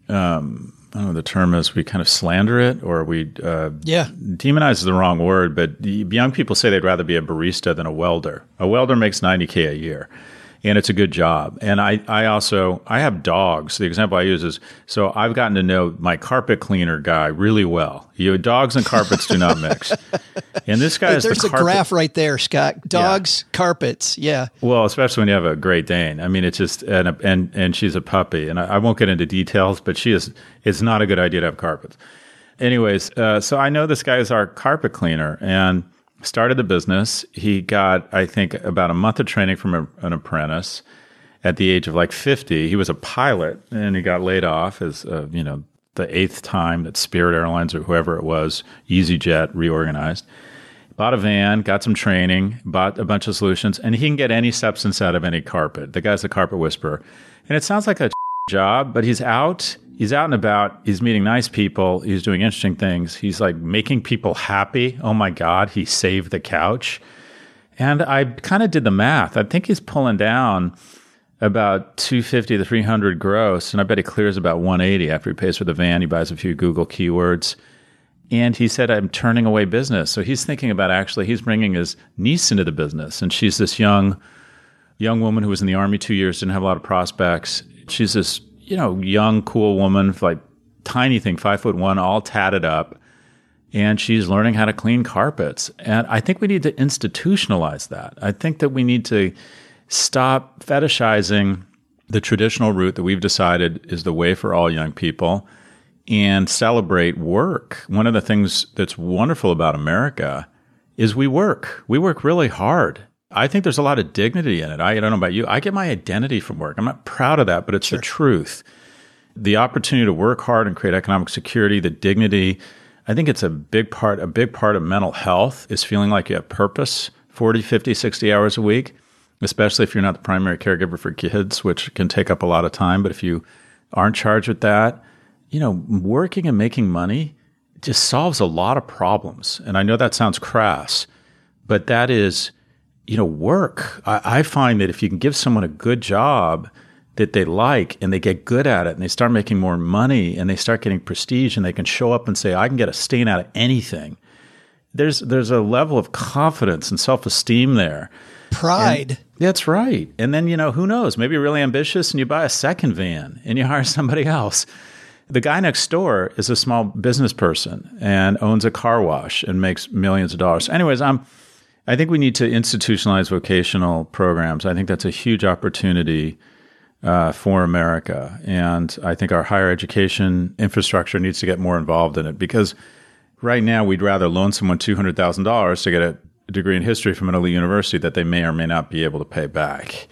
um, I don't know, the term is we kind of slander it, or we uh, yeah. demonize is the wrong word, but young people say they'd rather be a barista than a welder. A welder makes ninety K a year, and it's a good job. And I, I also, I have dogs. The example I use is, so I've gotten to know my carpet cleaner guy really well. You dogs and carpets do not mix. And this guy hey, is there's the a carpet- graph right there, Scott. Dogs, yeah. Carpets, yeah. Well, especially when you have a Great Dane. I mean, it's just, and and, and she's a puppy. And I, I won't get into details, but she is, it's not a good idea to have carpets. Anyways, uh, so I know this guy is our carpet cleaner and started the business. He got, I think, about a month of training from a, an apprentice at the age of like fifty. He was a pilot and he got laid off as, uh, you know, the eighth time that Spirit Airlines or whoever it was, EasyJet, reorganized. Bought a van, got some training, bought a bunch of solutions, and he can get any substance out of any carpet. The guy's a carpet whisperer. And it sounds like a job, but he's out. He's out and about. He's meeting nice people. He's doing interesting things. He's like making people happy. Oh my God, he saved the couch. And I kind of did the math. I think he's pulling down about two fifty to three hundred gross, and I bet he clears about one eighty after he pays for the van. He buys a few Google keywords. And he said, I'm turning away business. So he's thinking about actually, he's bringing his niece into the business. And she's this young young woman who was in the Army two years, didn't have a lot of prospects. She's this, you know, young, cool woman, like tiny thing, five foot one, all tatted up. And she's learning how to clean carpets. And I think we need to institutionalize that. I think that we need to stop fetishizing the traditional route that we've decided is the way for all young people and celebrate work. One of the things that's wonderful about America is we work. We work really hard. I think there's a lot of dignity in it. I, I don't know about you. I get my identity from work. I'm not proud of that, but it's sure. the truth. The opportunity to work hard and create economic security, the dignity, I think it's a big part, a big part of mental health is feeling like you have purpose forty, fifty, sixty hours a week, especially if you're not the primary caregiver for kids, which can take up a lot of time. But if you aren't charged with that, you know, working and making money just solves a lot of problems. And I know that sounds crass, but that is, you know, work. I, I find that if you can give someone a good job that they like and they get good at it and they start making more money and they start getting prestige and they can show up and say, I can get a stain out of anything. There's there's a level of confidence and self-esteem there. Pride. And that's right. And then, you know, who knows? Maybe you're really ambitious and you buy a second van and you hire somebody else. The guy next door is a small business person and owns a car wash and makes millions of dollars. Anyways, I'm, I think we need to institutionalize vocational programs. I think that's a huge opportunity uh, for America. And I think our higher education infrastructure needs to get more involved in it because right now we'd rather loan someone two hundred thousand dollars to get a degree in history from an elite university that they may or may not be able to pay back.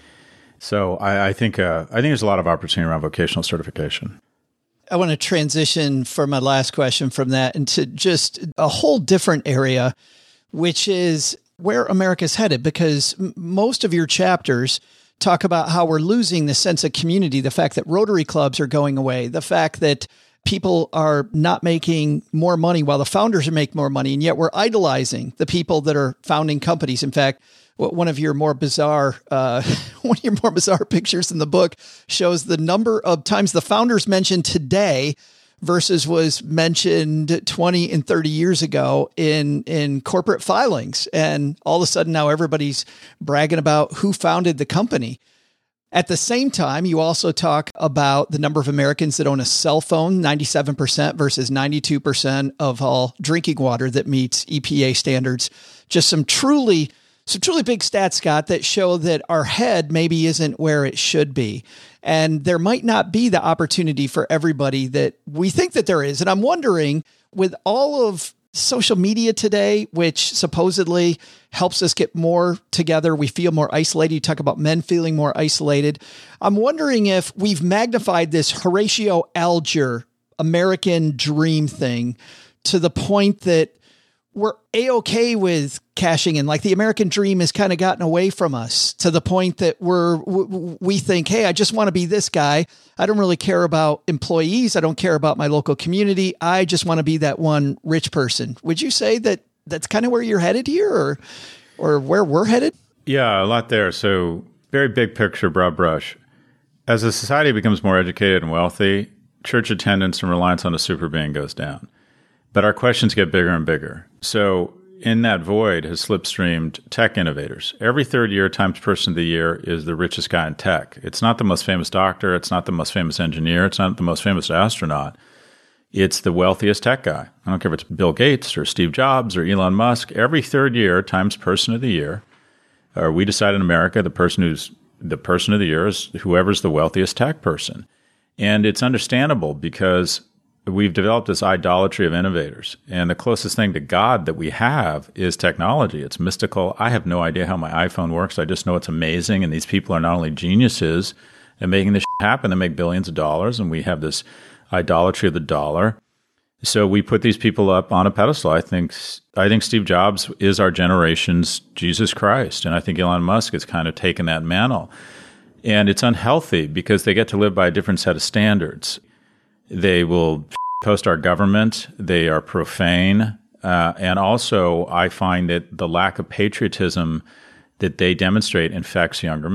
So I, I think uh, I think there's a lot of opportunity around vocational certification. I want to transition for my last question from that into just a whole different area, which is where America's headed, because m- most of your chapters talk about how we're losing the sense of community, the fact that Rotary clubs are going away, the fact that people are not making more money while the founders are making more money, and yet we're idolizing the people that are founding companies. In fact, one of your more bizarre, uh, one of your more bizarre pictures in the book shows the number of times the founders mentioned today versus was mentioned twenty and thirty years ago in, in corporate filings. And all of a sudden now everybody's bragging about who founded the company. At the same time, you also talk about the number of Americans that own a cell phone, ninety-seven percent versus ninety-two percent of all drinking water that meets E P A standards. Just some truly Some truly big stats, Scott, that show that our head maybe isn't where it should be. And there might not be the opportunity for everybody that we think that there is. And I'm wondering, with all of social media today, which supposedly helps us get more together, we feel more isolated. You talk about men feeling more isolated. I'm wondering if we've magnified this Horatio Alger American dream thing to the point that we're A-okay with cashing in. Like the American dream has kind of gotten away from us to the point that we're, we think, hey, I just want to be this guy. I don't really care about employees. I don't care about my local community. I just want to be that one rich person. Would you say that that's kind of where you're headed here, or, or where we're headed? Yeah, a lot there. So very big picture, broad brush. As a society becomes more educated and wealthy, church attendance and reliance on a super being goes down. But our questions get bigger and bigger. So in that void has slipstreamed tech innovators. Every third year, Times Person of the Year is the richest guy in tech. It's not the most famous doctor. It's not the most famous engineer. It's not the most famous astronaut. It's the wealthiest tech guy. I don't care if it's Bill Gates or Steve Jobs or Elon Musk. Every third year, Times Person of the Year, or we decide in America, the person who's the person of the year is whoever's the wealthiest tech person. And it's understandable because we've developed this idolatry of innovators. And the closest thing to God that we have is technology. It's mystical. I have no idea how my iPhone works. I just know it's amazing. And these people are not only geniuses at making this happen, they make billions of dollars. And we have this idolatry of the dollar. So we put these people up on a pedestal. I think I think Steve Jobs is our generation's Jesus Christ. And I think Elon Musk has kind of taken that mantle. And it's unhealthy because they get to live by a different set of standards. They will post our government. They are profane. Uh, and also, I find that the lack of patriotism that they demonstrate infects younger men.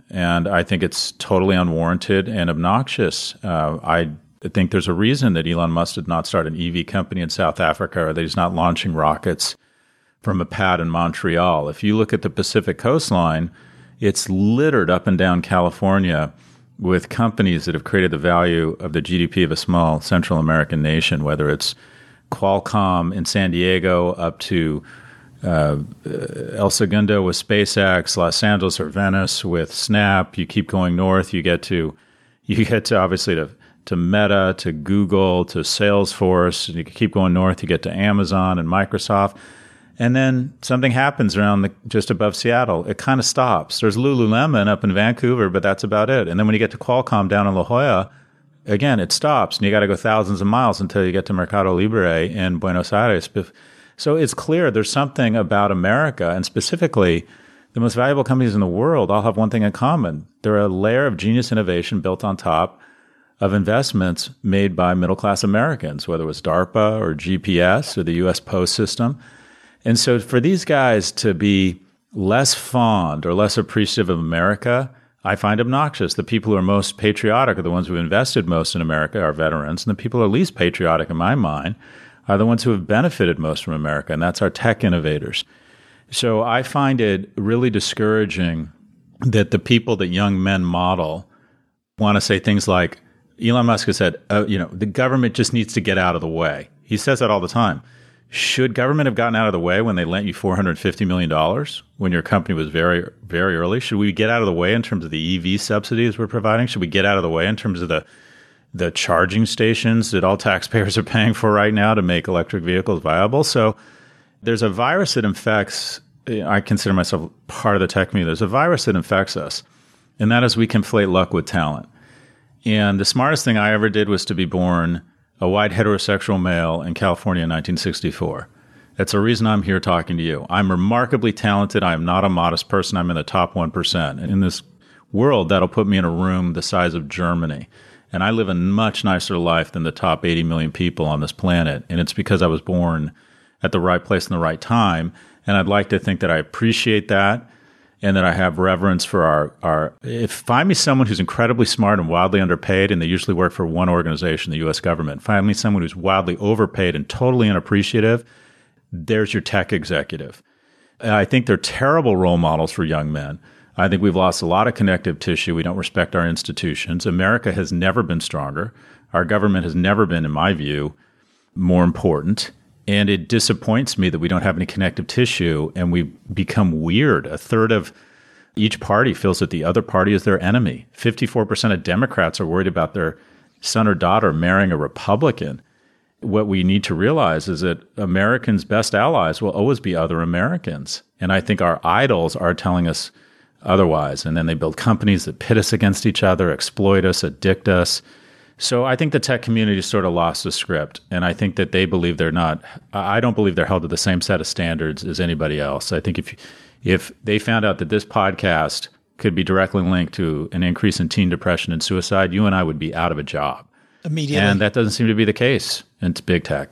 And I think it's totally unwarranted and obnoxious. Uh, I think there's a reason that Elon Musk did not start an E V company in South Africa, or that he's not launching rockets from a pad in Montreal. If you look at the Pacific coastline, it's littered up and down California with companies that have created the value of the G D P of a small Central American nation, whether it's Qualcomm in San Diego up to uh, El Segundo with SpaceX, Los Angeles or Venice with Snap. You keep going north, you get to you get to obviously to, to Meta, to Google, to Salesforce. You keep going north, you get to Amazon and Microsoft. And then something happens around the, just above Seattle. It kind of stops. There's Lululemon up in Vancouver, but that's about it. And then when you get to Qualcomm down in La Jolla, again, it stops. And you got to go thousands of miles until you get to Mercado Libre in Buenos Aires. So it's clear there's something about America, and specifically the most valuable companies in the world all have one thing in common. They're a layer of genius innovation built on top of investments made by middle-class Americans, whether it was DARPA or G P S or the U S Post System. And so for these guys to be less fond or less appreciative of America, I find obnoxious. The people who are most patriotic are the ones who invested most in America, our veterans, and the people who are least patriotic in my mind are the ones who have benefited most from America, and that's our tech innovators. So I find it really discouraging that the people that young men model want to say things like, Elon Musk has said, uh, you know, the government just needs to get out of the way. He says that all the time. Should government have gotten out of the way when they lent you four hundred fifty million dollars when your company was very, very early? Should we get out of the way in terms of the E V subsidies we're providing? Should we get out of the way in terms of the the charging stations that all taxpayers are paying for right now to make electric vehicles viable? So there's a virus that infects, I consider myself part of the tech community. There's a virus that infects us, and that is we conflate luck with talent. And the smartest thing I ever did was to be born a white heterosexual male in California in nineteen sixty-four. That's the reason I'm here talking to you. I'm remarkably talented. I am not a modest person. I'm in the top one percent. And in this world, that'll put me in a room the size of Germany. And I live a much nicer life than the top eighty million people on this planet. And it's because I was born at the right place in the right time. And I'd like to think that I appreciate that, and that I have reverence for our, our if find me someone who's incredibly smart and wildly underpaid, and they usually work for one organization, the U S government. Find me someone who's wildly overpaid and totally unappreciative. There's your tech executive. I think they're terrible role models for young men. I think we've lost a lot of connective tissue. We don't respect our institutions. America has never been stronger. Our government has never been, in my view, more important. And it disappoints me that we don't have any connective tissue, and we've become weird. A third of each party feels that the other party is their enemy. fifty-four percent of Democrats are worried about their son or daughter marrying a Republican. What we need to realize is that Americans' best allies will always be other Americans. And I think our idols are telling us otherwise. And then they build companies that pit us against each other, exploit us, addict us. So I think the tech community sort of lost the script, and I think that they believe they're not. I don't believe they're held to the same set of standards as anybody else. I think if if they found out that this podcast could be directly linked to an increase in teen depression and suicide, you and I would be out of a job immediately. And that doesn't seem to be the case in big tech.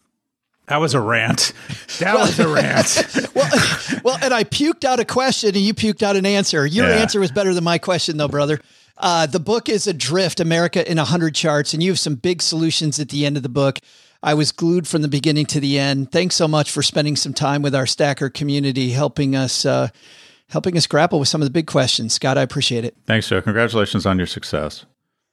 That was a rant. That well, was a rant. well, well, and I puked out a question, and you puked out an answer. Your yeah. answer was better than my question, though, brother. Uh, the book is Adrift, America in one hundred Charts, and you have some big solutions at the end of the book. I was glued from the beginning to the end. Thanks so much for spending some time with our Stacker community, helping us uh, helping us grapple with some of the big questions. Scott, I appreciate it. Thanks, Joe. Congratulations on your success.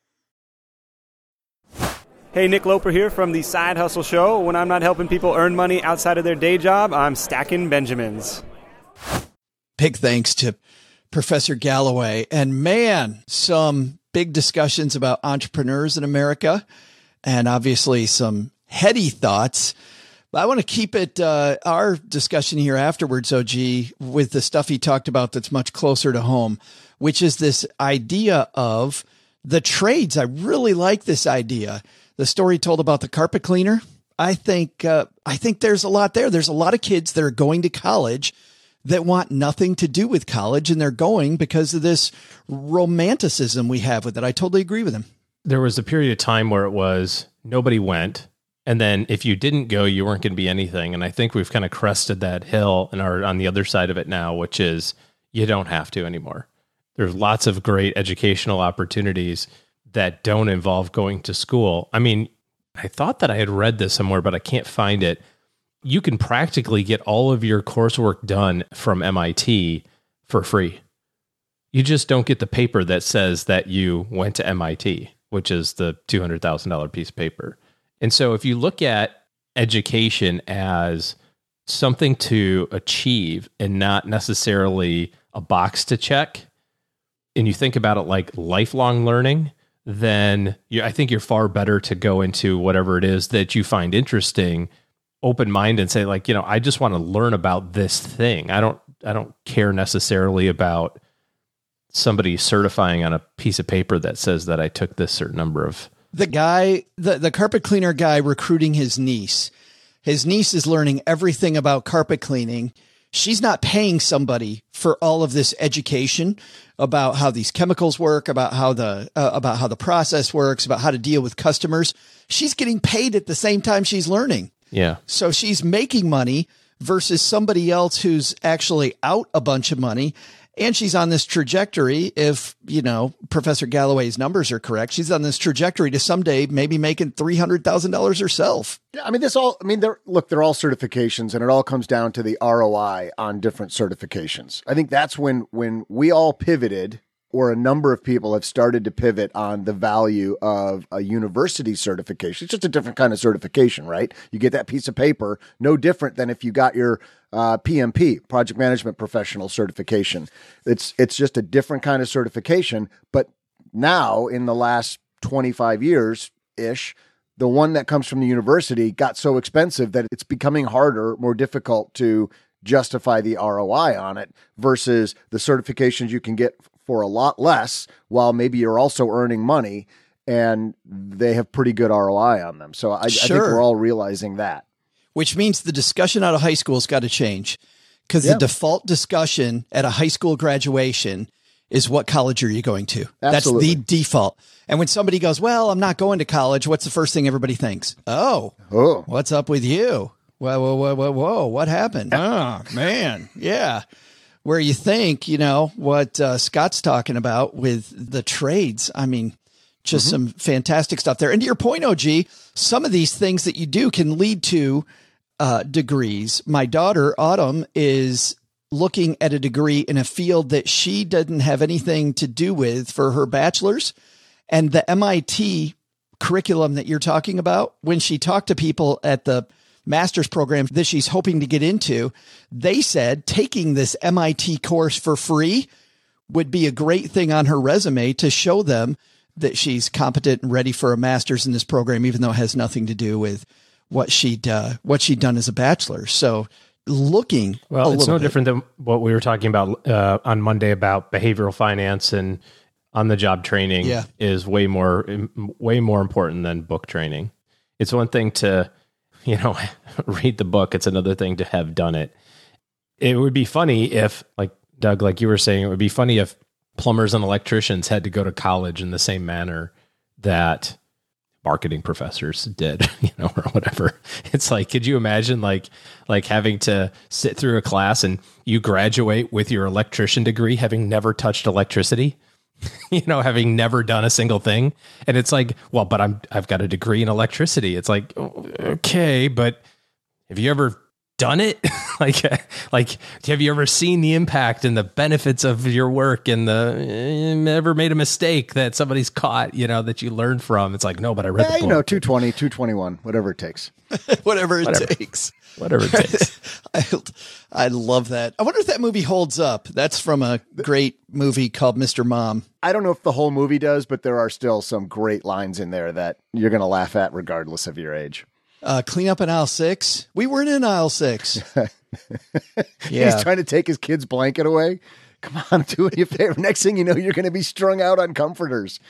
Hey, Nick Loper here from the Side Hustle Show. When I'm not helping people earn money outside of their day job, I'm stacking Benjamins. Big thanks to Professor Galloway. And man, some big discussions about entrepreneurs in America, and obviously some heady thoughts. But I want to keep it, uh, our discussion here afterwards, O G, with the stuff he talked about that's much closer to home, which is this idea of the trades. I really like this idea. The story told about the carpet cleaner. I think, uh, I think there's a lot there. There's a lot of kids that are going to college that want nothing to do with college, and they're going because of this romanticism we have with it. I totally agree with him. There was a period of time where it was nobody went, and then if you didn't go, you weren't going to be anything. And I think we've kind of crested that hill and are on the other side of it now, which is you don't have to anymore. there's lots of great educational opportunities that don't involve going to school. I mean, I thought that I had read this somewhere, but I can't find it. You can practically get all of your coursework done from M I T for free. You just don't get the paper that says that you went to M I T, which is the two hundred thousand dollars piece of paper. And so if you look at education as something to achieve and not necessarily a box to check, and you think about it like lifelong learning, then you, I think you're far better to go into whatever it is that you find interesting, open mind, and say, like, you know, I just want to learn about this thing. I don't, I don't care necessarily about somebody certifying on a piece of paper that says that I took this certain number of. The guy, the, the carpet cleaner guy recruiting his niece. His niece is learning everything about carpet cleaning. She's not paying somebody for all of this education about how these chemicals work, about how the uh, about how the process works, about how to deal with customers. She's getting paid at the same time she's learning. Yeah. So she's making money versus somebody else who's actually out a bunch of money. And she's on this trajectory. If, you know, Professor Galloway's numbers are correct, she's on this trajectory to someday maybe making three hundred thousand dollars herself. Yeah, I mean, this all, I mean, they're, look, they're all certifications, and it all comes down to the R O I on different certifications. I think that's when, when we all pivoted, or a number of people have started to pivot on the value of a university certification. It's just a different kind of certification, right? You get that piece of paper, no different than if you got your uh, P M P, Project Management Professional certification. It's it's just a different kind of certification. But now, in the last twenty-five years-ish, the one that comes from the university got so expensive that it's becoming harder, more difficult to justify the R O I on it versus the certifications you can get for a lot less, while maybe you're also earning money, and they have pretty good R O I on them. So I, Sure. I think we're all realizing that. Which means the discussion out of high school has got to change, because Yeah. the default discussion at a high school graduation is, what college are you going to? Absolutely. That's the default. And when somebody goes, well, I'm not going to college, what's the first thing everybody thinks? Oh, Oh, what's up with you? Whoa, whoa, whoa, whoa, whoa. What happened? Oh, man. Yeah. Where you think, you know, what uh, Scott's talking about with the trades. I mean, just Mm-hmm. some fantastic stuff there. And to your point, O G, some of these things that you do can lead to uh, degrees. My daughter, Autumn, is looking at a degree in a field that she didn't have anything to do with for her bachelor's. And the M I T curriculum that you're talking about, when she talked to people at the master's program that she's hoping to get into, they said taking this M I T course for free would be a great thing on her resume to show them that she's competent and ready for a master's in this program, even though it has nothing to do with what she'd, uh, what she'd done as a bachelor. So looking, Well, a it's little no bit. different than what we were talking about uh, on Monday about behavioral finance, and on the job training Yeah. is way more, way more important than book training. It's one thing to, you know, read the book. It's another thing to have done it. It would be funny if, like Doug, like you were saying, it would be funny if plumbers and electricians had to go to college in the same manner that marketing professors did, you know, or whatever. It's like, could you imagine like, like having to sit through a class and you graduate with your electrician degree, having never touched electricity? You know, having never done a single thing. And it's like, well, but I'm, I've got a degree in electricity. It's like, okay, but have you ever done it? like, like, have you ever seen the impact and the benefits of your work, and the, ever made a mistake that somebody's caught, you know, that you learned from? It's like, no, but I read yeah, the book. you know, two twenty, two twenty-one, whatever it takes. whatever it Whatever. takes. Whatever it takes. I, I love that. I wonder if that movie holds up. That's from a great movie called Mister Mom. I don't know if the whole movie does, but there are still some great lines in there that you're going to laugh at regardless of your age. Uh, clean up in aisle six. We weren't in aisle six. Yeah. He's trying to take his kid's blanket away. Come on, do me a favor. Next thing you know, you're going to be strung out on comforters.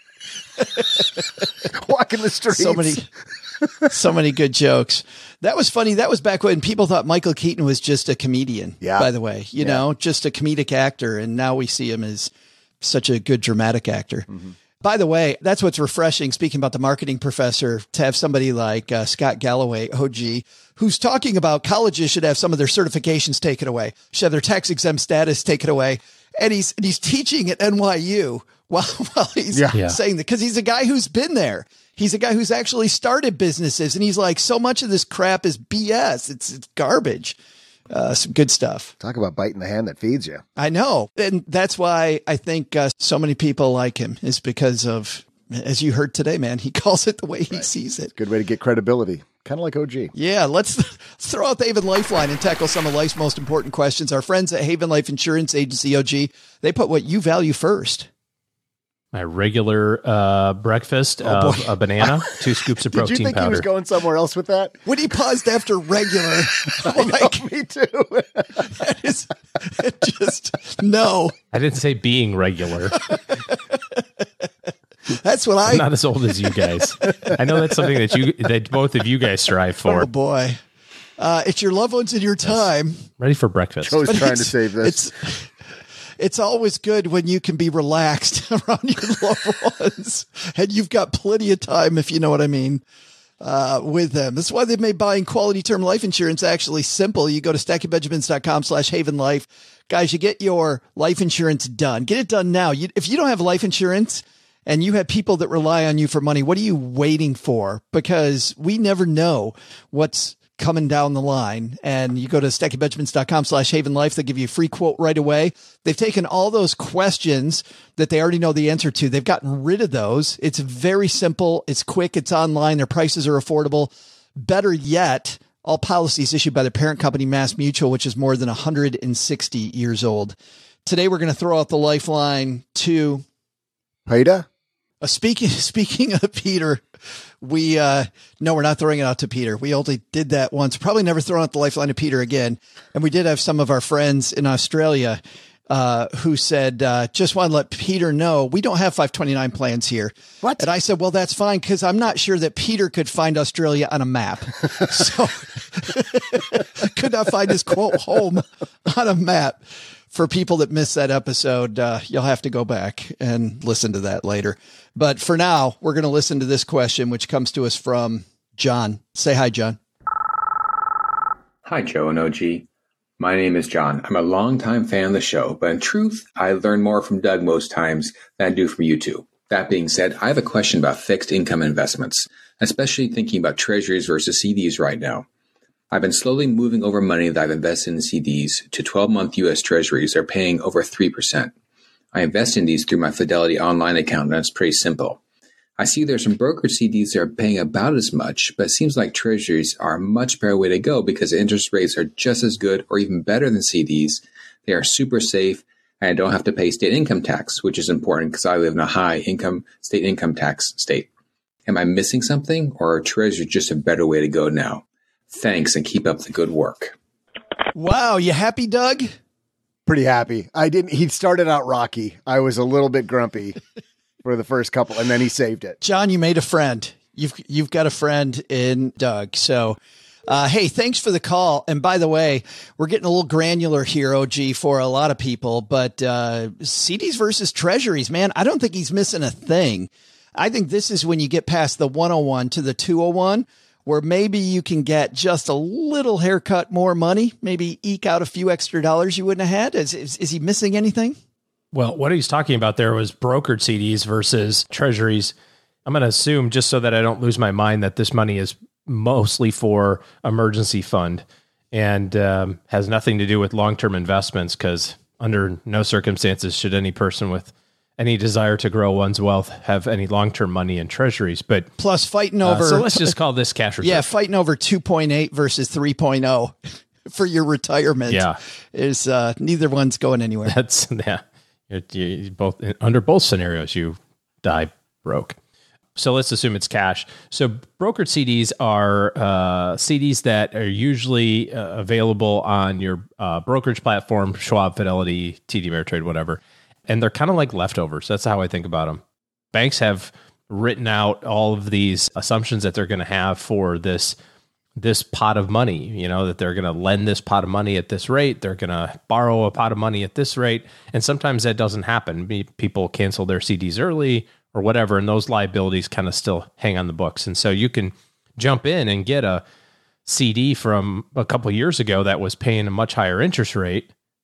Walking the streets. So many, so many good jokes. That was funny. That was back when people thought Michael Keaton was just a comedian. Yeah. By the way, you Yeah. know, just a comedic actor. And now we see him as such a good dramatic actor. Mm-hmm. By the way, that's what's refreshing, speaking about the marketing professor, to have somebody like uh, Scott Galloway, O G, who's talking about colleges should have some of their certifications taken away, should have their tax exempt status taken away. and he's and he's teaching at N Y U while while he's Yeah. Yeah. saying that, because he's a guy who's been there. He's a guy who's actually started businesses, and he's like, so much of this crap is B S. It's it's garbage. Uh, some good stuff. Talk about biting the hand that feeds you. I know, and that's why I think uh, so many people like him, is because of, as you heard today, man, he calls it the way he sees it. Good way to get credibility. Kind of like O G. Yeah, let's throw out the Haven Lifeline and tackle some of life's most important questions. Our friends at Haven Life Insurance Agency, O G, they put what you value first. My regular uh, breakfast Oh, of boy. a banana, two scoops of Did protein you think powder. he was going somewhere else with that? When he paused after regular, I like, know, me too. that is just, no. I didn't say being regular. That's what I, I'm not as old as you guys. I know that's something that you that both of you guys strive for. oh boy. Uh, it's your loved ones in your time. Ready for breakfast. Joe's But trying to it's- save this. It's, it's always good when you can be relaxed around your loved ones, and you've got plenty of time, if you know what I mean, uh, with them. That's why they've made buying quality term life insurance actually simple. You go to stacking benjamins dot com slash haven life. Guys, you get your life insurance done. Get it done now. You, if you don't have life insurance and you have people that rely on you for money, what are you waiting for? Because we never know what's coming down the line. And you go to stacking benjamins dot com slash haven life. They'll give you a free quote right away. They've taken all those questions that they already know the answer to. They've gotten rid of those. It's very simple. It's quick. It's online. Their prices are affordable. Better yet, all policies issued by the parent company, Mass Mutual, which is more than one hundred sixty years old. Today, we're going to throw out the lifeline to Peter? Uh, speaking speaking of Peter, we uh, no, we're not throwing it out to Peter. We only did that once. Probably never throw out the lifeline to Peter again. And we did have some of our friends in Australia uh, who said, uh, just want to let Peter know we don't have five twenty-nine plans here. What? And I said, well, that's fine, because I'm not sure that Peter could find Australia on a map. So could not find his quote home on a map. For people that missed that episode, uh, you'll have to go back and listen to that later. But for now, we're going to listen to this question, which comes to us from John. Say hi, John. Hi, Joe and O G. My name is John. I'm a longtime fan of the show, but in truth, I learn more from Doug most times than I do from you two. That being said, I have a question about fixed income investments, especially thinking about treasuries versus C Ds right now. I've been slowly moving over money that I've invested in C Ds to twelve-month U S Treasuries that are paying over three percent. I invest in these through my Fidelity online account, and it's pretty simple. I see there's some brokered C Ds that are paying about as much, but it seems like Treasuries are a much better way to go because the interest rates are just as good or even better than C Ds. They are super safe, and I don't have to pay state income tax, which is important because I live in a high income state income tax state. Am I missing something, or are Treasuries just a better way to go now? Thanks, and keep up the good work. Wow. You happy, Doug? Pretty happy. I didn't. He started out rocky. I was a little bit grumpy for the first couple, and then he saved it. John, you made a friend. You've, you've got a friend in Doug. So, uh, hey, thanks for the call. And by the way, we're getting a little granular here, O G, for a lot of people, but, uh, C Ds versus treasuries, man, I don't think he's missing a thing. I think this is when you get past the one oh one to the two oh one, where maybe you can get just a little haircut more money, maybe eke out a few extra dollars you wouldn't have had. Is, is, is he missing anything? Well, what he's talking about there was brokered C Ds versus treasuries. I'm going to assume, just so that I don't lose my mind, that this money is mostly for emergency fund and um, has nothing to do with long-term investments, because under no circumstances should any person with any desire to grow one's wealth have any long-term money in treasuries. But plus fighting over, uh, so let's just call this cash reserve. Yeah, fighting over two point eight versus three point oh for your retirement. Yeah, is uh, neither one's going anywhere. That's yeah. You, you both under both scenarios, you die broke. So let's assume it's cash. So brokered C Ds are uh, C Ds that are usually uh, available on your uh, brokerage platform, Schwab, Fidelity, T D Ameritrade, whatever. And they're kind of like leftovers. That's how I think about them. Banks have written out all of these assumptions that they're going to have for this this pot of money, you know, that they're going to lend this pot of money at this rate. They're going to borrow a pot of money at this rate. And sometimes that doesn't happen. People cancel their C Ds early or whatever, and those liabilities kind of still hang on the books. And so you can jump in and get a C D from a couple of years ago that was paying a much higher interest rate,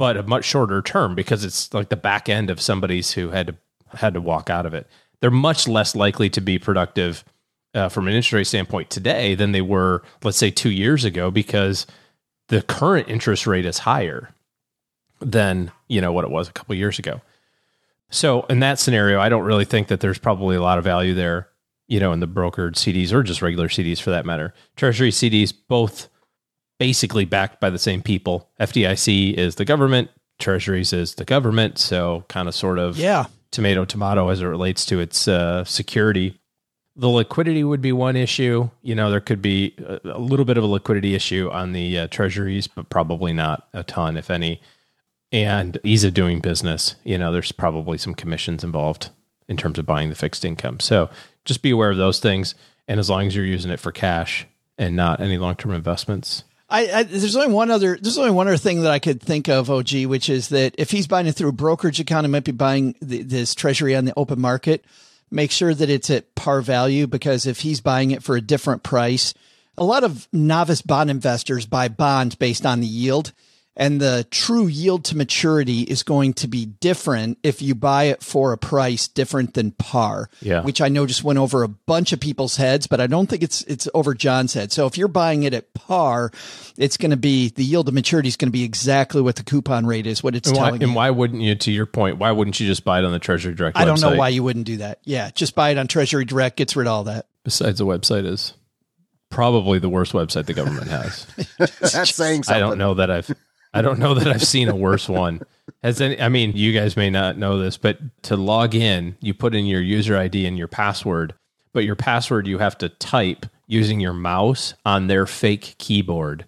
but a much shorter term because it's like the back end of somebody's who had to, had to walk out of it. They're much less likely to be productive uh, from an interest rate standpoint today than they were, let's say, two years ago, because the current interest rate is higher than, you know, what it was a couple of years ago. So in that scenario, I don't really think that there's probably a lot of value there, you know, in the brokered C Ds or just regular C Ds for that matter. Treasury C Ds, both basically backed by the same people. F D I C is the government, Treasuries is the government. So kind of sort of yeah. tomato, tomato as it relates to its uh, security. The liquidity would be one issue. You know, there could be a, a little bit of a liquidity issue on the uh, Treasuries, but probably not a ton, if any. And ease of doing business, you know, there's probably some commissions involved in terms of buying the fixed income. So just be aware of those things. And as long as you're using it for cash and not any long-term investments. I, I there's only one other there's only one other thing that I could think of, O G, which is that if he's buying it through a brokerage account, he might be buying the, this treasury on the open market. Make sure that it's at par value, because if he's buying it for a different price, a lot of novice bond investors buy bonds based on the yield. And the true yield to maturity is going to be different if you buy it for a price different than par, yeah. which I know just went over a bunch of people's heads, but I don't think it's it's over John's head. So if you're buying it at par, it's going to be, the yield to maturity is going to be exactly what the coupon rate is, what it's and telling why, you. And why wouldn't you, to your point, why wouldn't you just buy it on the Treasury Direct website? I don't know why you wouldn't do that. Yeah, just buy it on Treasury Direct, gets rid of all that. Besides, the website is probably the worst website the government has. That's saying something. I don't know that I've... I don't know that I've seen a worse one. Has any, I mean, you guys may not know this, but to log in, you put in your user I D and your password, but your password you have to type using your mouse on their fake keyboard.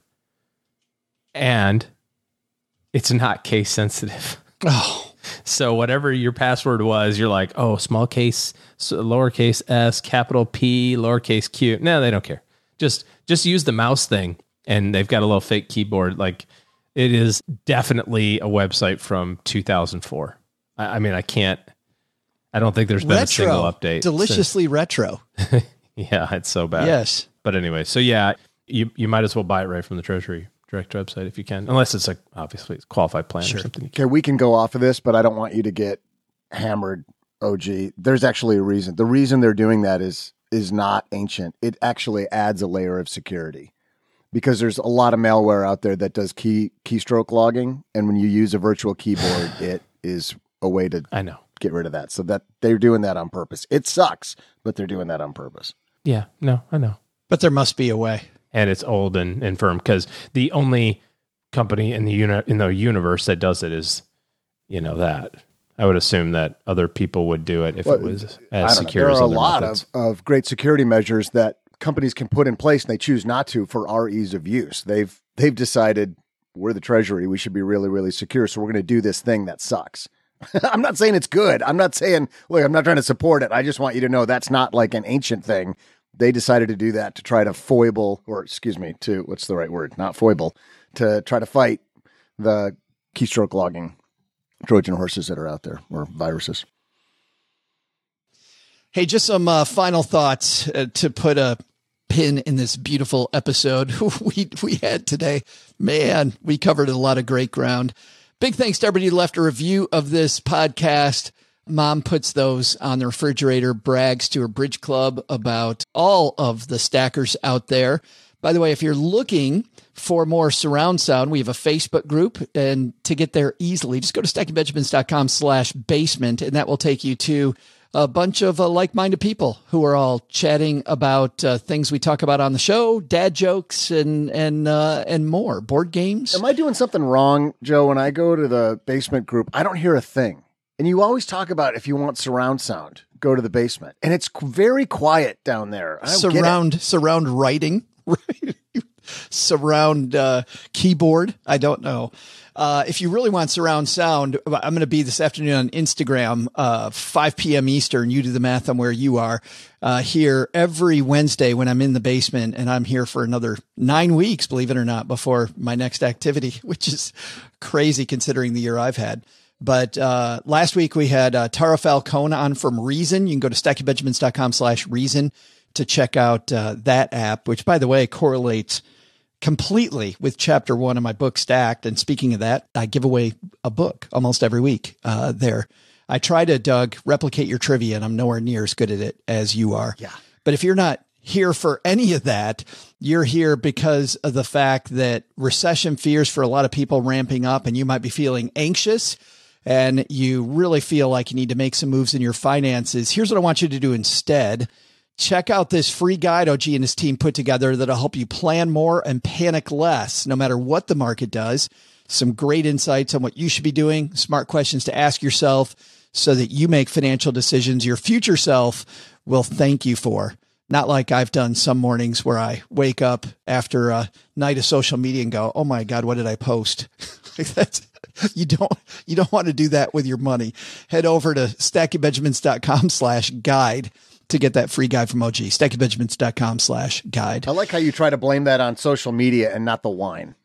And it's not case sensitive. Oh. So whatever your password was, you're like, oh, small case, lowercase s, capital P, lowercase q. No, they don't care. Just just use the mouse thing, and they've got a little fake keyboard. Like, it is definitely a website from two thousand four. I, I mean, I can't, I don't think there's been retro, a single update. Deliciously since. retro. Yeah, it's so bad. Yes. But anyway, so yeah, you, you might as well buy it right from the Treasury Direct website if you can, unless it's a, obviously it's a qualified plan sure. or something. Okay, we can go off of this, but I don't want you to get hammered, O G. There's actually a reason. The reason they're doing that is is not ancient. It actually adds a layer of security. Because there's a lot of malware out there that does key keystroke logging, and when you use a virtual keyboard, it is a way to I know get rid of that. So that they're doing that on purpose. It sucks, but they're doing that on purpose. Yeah, no, I know. But there must be a way. And it's old and infirm, because the only company in the uni- in the universe that does it is, you know, that. I would assume that other people would do it if well, it was as secure know. as there are other a lot methods. of, of great security measures that companies can put in place, and they choose not to for our ease of use. They've they've decided, we're the Treasury, we should be really, really secure, so we're going to do this thing that sucks. I'm not saying it's good. I'm not saying, look, I'm not trying to support it. I just want you to know that's not like an ancient thing. They decided to do that to try to foible, or excuse me, to, what's the right word? Not foible, to try to fight the keystroke logging Trojan horses that are out there, or viruses. Hey, just some uh, final thoughts uh, to put a pin in this beautiful episode we we had today. Man, we covered a lot of great ground. Big thanks to everybody who left a review of this podcast. Mom puts those on the refrigerator, brags to her bridge club about all of the stackers out there. By the way, if you're looking for more surround sound, we have a Facebook group, and to get there easily, just go to stackingbenjamins.com slash basement, and that will take you to a bunch of uh, like-minded people who are all chatting about uh, things we talk about on the show, dad jokes, and and uh, and more, board games. Am I doing something wrong, Joe? When I go to the basement group, I don't hear a thing. And you always talk about, if you want surround sound, go to the basement, and it's very quiet down there. I don't surround get it. surround writing, right? Surround uh, keyboard. I don't know. Uh, if you really want surround sound, I'm going to be this afternoon on Instagram, uh, five p.m. Eastern. You do the math on where you are, uh, here every Wednesday when I'm in the basement, and I'm here for another nine weeks, believe it or not, before my next activity, which is crazy considering the year I've had. But, uh, last week we had, uh, Tara Falcone on from Reason. You can go to stackingbenjamins.com slash Reason to check out, uh, that app, which by the way correlates completely with chapter one of my book, Stacked. And speaking of that, I give away a book almost every week uh, there. I try to, Doug, replicate your trivia, and I'm nowhere near as good at it as you are. Yeah. But if you're not here for any of that, you're here because of the fact that recession fears for a lot of people ramping up, and you might be feeling anxious and you really feel like you need to make some moves in your finances. Here's what I want you to do instead. Check out this free guide O G and his team put together that'll help you plan more and panic less, no matter what the market does. Some great insights on what you should be doing, smart questions to ask yourself so that you make financial decisions your future self will thank you for. Not like I've done some mornings where I wake up after a night of social media and go, oh my God, what did I post? That's, you don't, you don't want to do that with your money. Head over to stackingbenjamins.com slash guide to get that free guide from O G. stackingbenjamins.com slash guide. I like how you try to blame that on social media and not the wine.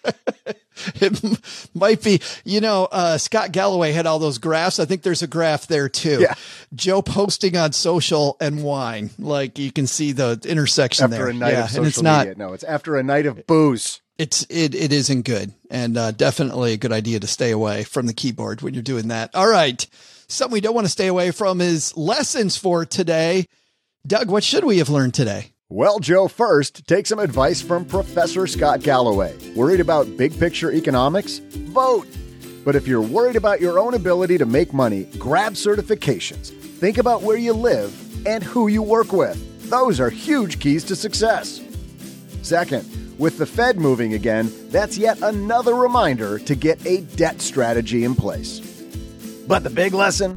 It might be, you know, uh, Scott Galloway had all those graphs. I think there's a graph there too. Yeah. Joe posting on social and wine. Like you can see the intersection after there. a night yeah. of social and it's not, media. No, it's after a night of booze. It's, it, it isn't good, and uh, definitely a good idea to stay away from the keyboard when you're doing that. All right. Something we don't want to stay away from is lessons for today. Doug, what should we have learned today? Well, Joe, first, take some advice from Professor Scott Galloway. Worried about big picture economics? Vote! But if you're worried about your own ability to make money, grab certifications. Think about where you live and who you work with. Those are huge keys to success. Second, with the Fed moving again, that's yet another reminder to get a debt strategy in place. But the big lesson?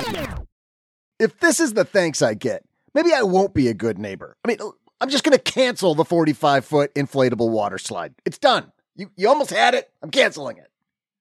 If this is the thanks I get, maybe I won't be a good neighbor. I mean, I'm just going to cancel the forty-five foot inflatable water slide. It's done. You, you almost had it. I'm canceling it.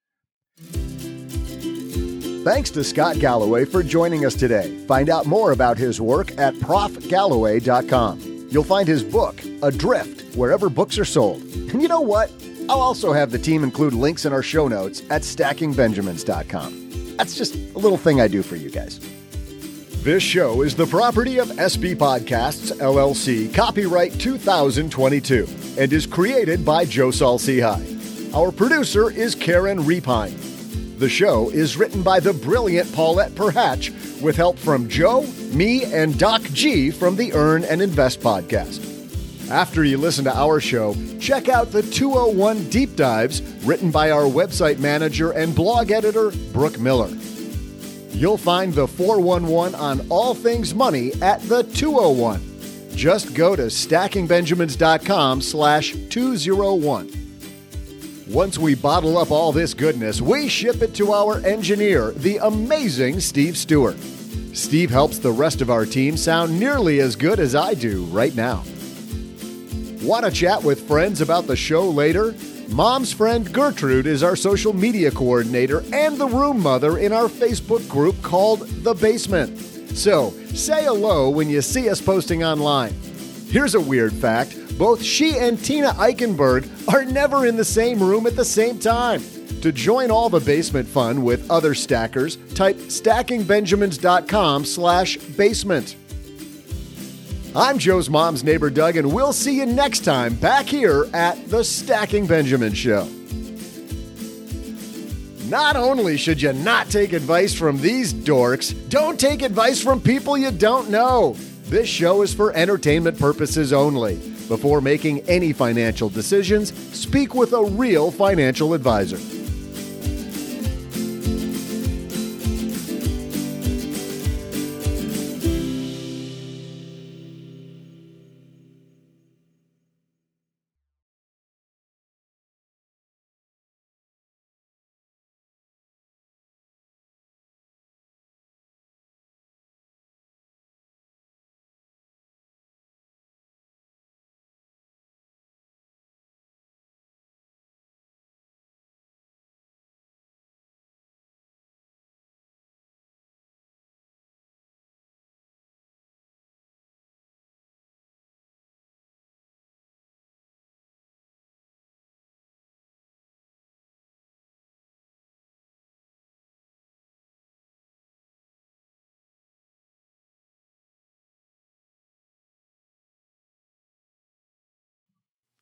Thanks to Scott Galloway for joining us today. Find out more about his work at prof galloway dot com. You'll find his book, Adrift, wherever books are sold. And you know what? I'll also have the team include links in our show notes at stacking benjamins dot com. That's just a little thing I do for you guys. This show is the property of S B Podcasts, L L C, copyright two thousand twenty-two, and is created by Joe Saul-Sehy. Our producer is Karen Repine. The show is written by the brilliant Paulette Perhatch, with help from Joe, me, and Doc G from the Earn and Invest podcast. After you listen to our show, check out the two oh one Deep Dives, written by our website manager and blog editor, Brooke Miller. You'll find the four one one on all things money at the two oh one. Just go to stacking benjamins dot com slash two oh one. Once we bottle up all this goodness, we ship it to our engineer, the amazing Steve Stewart. Steve helps the rest of our team sound nearly as good as I do right now. Want to chat with friends about the show later? Mom's friend Gertrude is our social media coordinator and the room mother in our Facebook group called The Basement. So, say hello when you see us posting online. Here's a weird fact. Both she and Tina Eichenberg are never in the same room at the same time. To join all the basement fun with other stackers, type stacking benjamins dot com slash basement. I'm Joe's mom's neighbor, Doug, and we'll see you next time back here at the Stacking Benjamin Show. Not only should you not take advice from these dorks, don't take advice from people you don't know. This show is for entertainment purposes only. Before making any financial decisions, speak with a real financial advisor.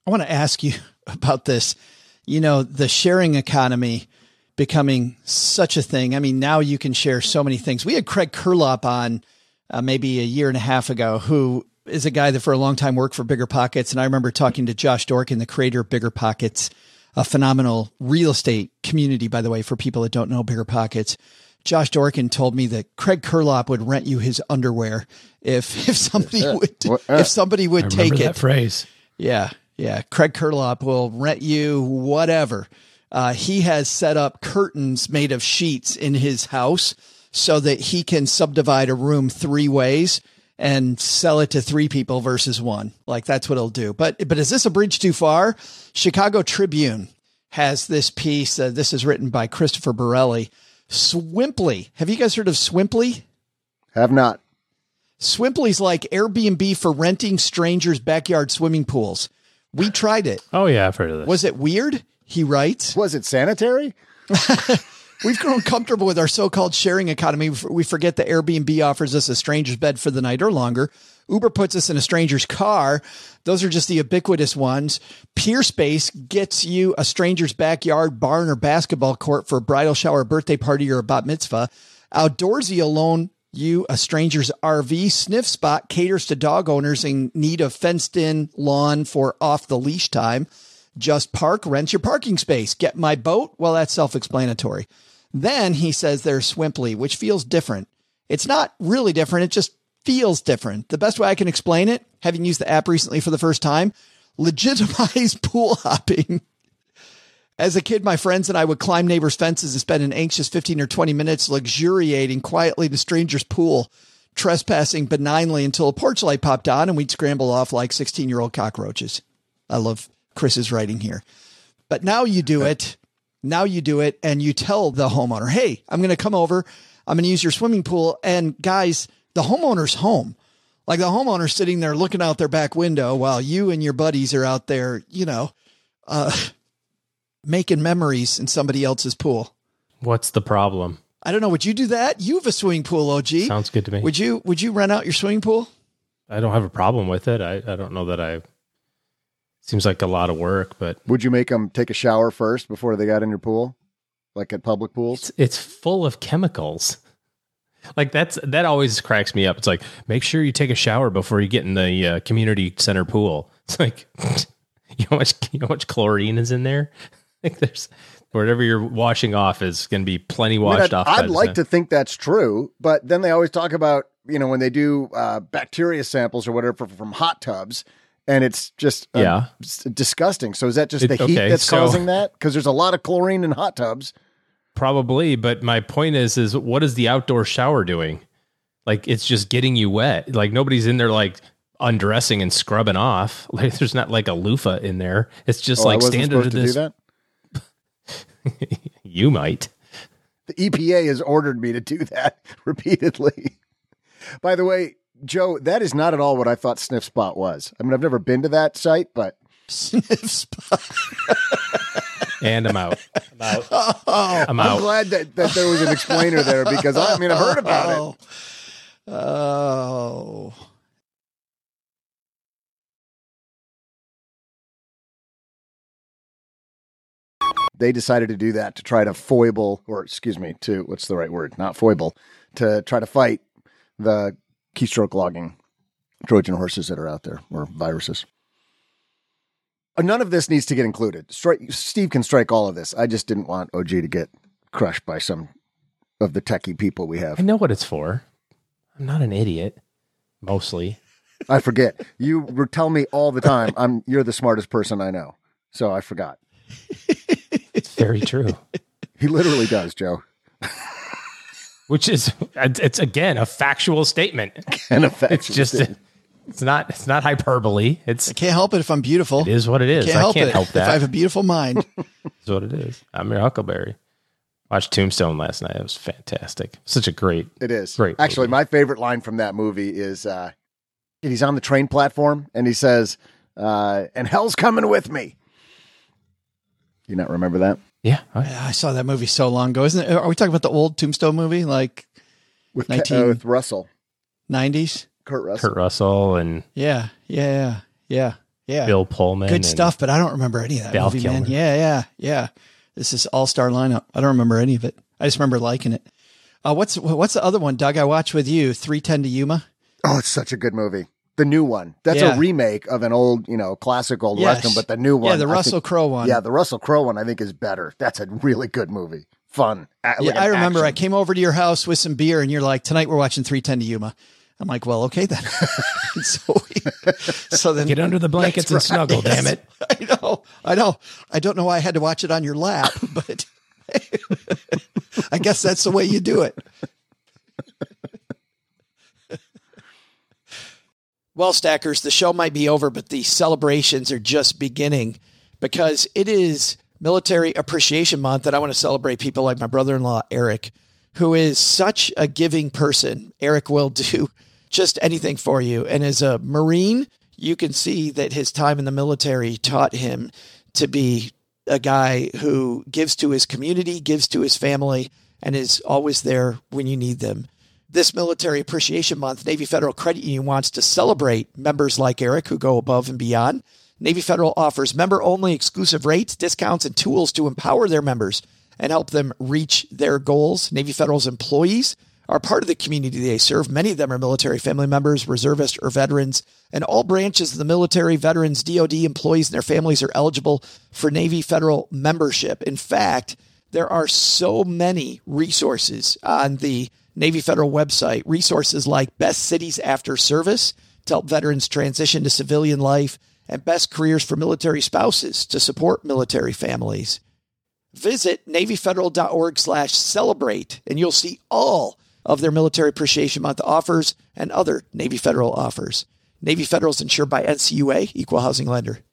I want to ask you about this. You know, the sharing economy becoming such a thing. I mean, now you can share so many things. We had Craig Kurlop on uh, maybe a year and a half ago, who is a guy that for a long time worked for Bigger Pockets. And I remember talking to Josh Dorkin, the creator of Bigger Pockets, a phenomenal real estate community, by the way, for people that don't know Bigger Pockets. Josh Dorkin told me that Craig Kurlop would rent you his underwear if if somebody would if somebody would take it. That phrase. Yeah, yeah. Craig Kurlop will rent you whatever. Uh, he has set up curtains made of sheets in his house so that he can subdivide a room three ways and sell it to three people versus one. Like that's what he'll do. But but is this a bridge too far? Chicago Tribune has this piece. Uh, this is written by Christopher Borelli. Swimply. Have you guys heard of Swimply? Have not. Swimply's like Airbnb for renting strangers' backyard swimming pools. We tried it. Oh, yeah, I've heard of this. Was it weird? He writes. Was it sanitary? We've grown comfortable with our so-called sharing economy. We forget that Airbnb offers us a stranger's bed for the night or longer. Uber puts us in a stranger's car. Those are just the ubiquitous ones. PeerSpace gets you a stranger's backyard, barn, or basketball court for a bridal shower, birthday party, or a bat mitzvah. Outdoorsy alone you a stranger's R V. Sniff Spot caters to dog owners in need of fenced-in lawn for off-the-leash time. Just Park rents your parking space. Get My Boat? Well, that's self-explanatory. Then he says there's Swimply, which feels different. It's not really different. It just feels different. The best way I can explain it, having used the app recently for the first time, legitimize pool hopping. As a kid, my friends and I would climb neighbors' fences and spend an anxious fifteen or twenty minutes luxuriating quietly in a stranger's pool, trespassing benignly until a porch light popped on and we'd scramble off like sixteen-year-old cockroaches. I love Chris's writing here. But now you do it. Now you do it and you tell the homeowner, hey, I'm going to come over. I'm going to use your swimming pool. And guys, the homeowner's home. Like the homeowner's sitting there looking out their back window while you and your buddies are out there, you know, uh, making memories in somebody else's pool. What's the problem? I don't know. Would you do that? You have a swimming pool, O G. Sounds good to me. Would you, would you rent out your swimming pool? I don't have a problem with it. I, I don't know that I, seems like a lot of work, but. Would you make them take a shower first before they got in your pool? Like at public pools? It's, it's full of chemicals. Like that's, that always cracks me up. It's like, make sure you take a shower before you get in the uh, community center pool. It's like, you know how much, you know how much chlorine is in there? Like there's, whatever you're washing off is going to be plenty washed I mean, I'd, off. I'd like to think that's true, but then they always talk about, you know, when they do uh, bacteria samples or whatever from hot tubs, and it's just uh, yeah. disgusting. So is that just It- the heat okay, that's so- causing that? Because there's a lot of chlorine in hot tubs. Probably, but my point is, is what is the outdoor shower doing? Like, it's just getting you wet. Like, nobody's in there, like, undressing and scrubbing off. Like, there's not, like, a loofah in there. It's just, Oh, I like, wasn't stand under supposed to this. do that? You might. The E P A has ordered me to do that repeatedly. By the way, Joe, that is not at all what I thought Sniff Spot was. I mean, I've never been to that site, but Sniff Spot. And I'm out. I'm out. Oh, I'm I'm out. glad that, that there was an explainer there because I, I mean, I've heard about it. Oh. They decided to do that to try to foible, or excuse me, to, what's the right word? Not foible, to try to fight the keystroke logging Trojan horses that are out there, or viruses. None of this needs to get included. Strike, Steve can strike all of this. I just didn't want O G to get crushed by some of the techie people we have. I know what it's for. I'm not an idiot, mostly. I forget. You were telling me all the time, I'm you're the smartest person I know. So I forgot. It's very true. He literally does, Joe. Which is, it's again, a factual statement. And a factual It's just, statement. it's not, it's not hyperbole. It's, I can't help it if I'm beautiful. it is what it is. Can't I help can't it help if that. I have a beautiful mind. It's what it is. I'm your Huckleberry. Watched Tombstone last night. It was fantastic. Such a great, It is. great. Actually, movie. my favorite line from that movie is uh, he's on the train platform and he says, uh, and hell's coming with me. You not remember that? Yeah. Oh, Yeah, I saw that movie so long ago. Isn't it? Are we talking about the old Tombstone movie, like With, nineteen uh, with Russell, nineties? Kurt Russell. Kurt Russell and Yeah, yeah, yeah, yeah, Yeah. Bill Pullman. Good stuff, but I don't remember any of that Val movie, man. Kilmer. Yeah, yeah, yeah. This is all-star lineup. I don't remember any of it. I just remember liking it. Uh, what's what's the other one, Doug, I watched with you, three ten to Yuma? Oh, it's such a good movie. The new one. That's Yeah. a remake of an old, you know, classic old Yes. Western, but the new one. Yeah, the I Russell think- Crowe one. Yeah, the Russell Crowe one I think is better. That's a really good movie. Fun. A- like Yeah, an I remember I action. came over to your house with some beer and you're like, tonight we're watching three ten to Yuma. I'm like, well, okay then. so, we, so then Get under the blankets and That's right. snuggle, damn it. I know. I know. I don't know why I had to watch it on your lap, but I guess that's the way you do it. Well, Stackers, the show might be over, but the celebrations are just beginning because it is Military Appreciation Month, and I want to celebrate people like my brother-in-law, Eric, who is such a giving person. Eric will do just anything for you. And as a Marine, you can see that his time in the military taught him to be a guy who gives to his community, gives to his family, and is always there when you need them. This Military Appreciation Month, Navy Federal Credit Union wants to celebrate members like Eric who go above and beyond. Navy Federal offers member-only exclusive rates, discounts, and tools to empower their members and help them reach their goals. Navy Federal's employees are part of the community they serve. Many of them are military family members, reservists, or veterans, and all branches of the military, veterans, D O D employees, and their families are eligible for Navy Federal membership. In fact, there are so many resources on the Navy Federal website, resources like Best Cities After Service to help veterans transition to civilian life, and Best Careers for Military Spouses to support military families. Visit NavyFederal.org slash celebrate, and you'll see all of their Military Appreciation Month offers and other Navy Federal offers. Navy Federal is insured by N C U A, Equal Housing Lender.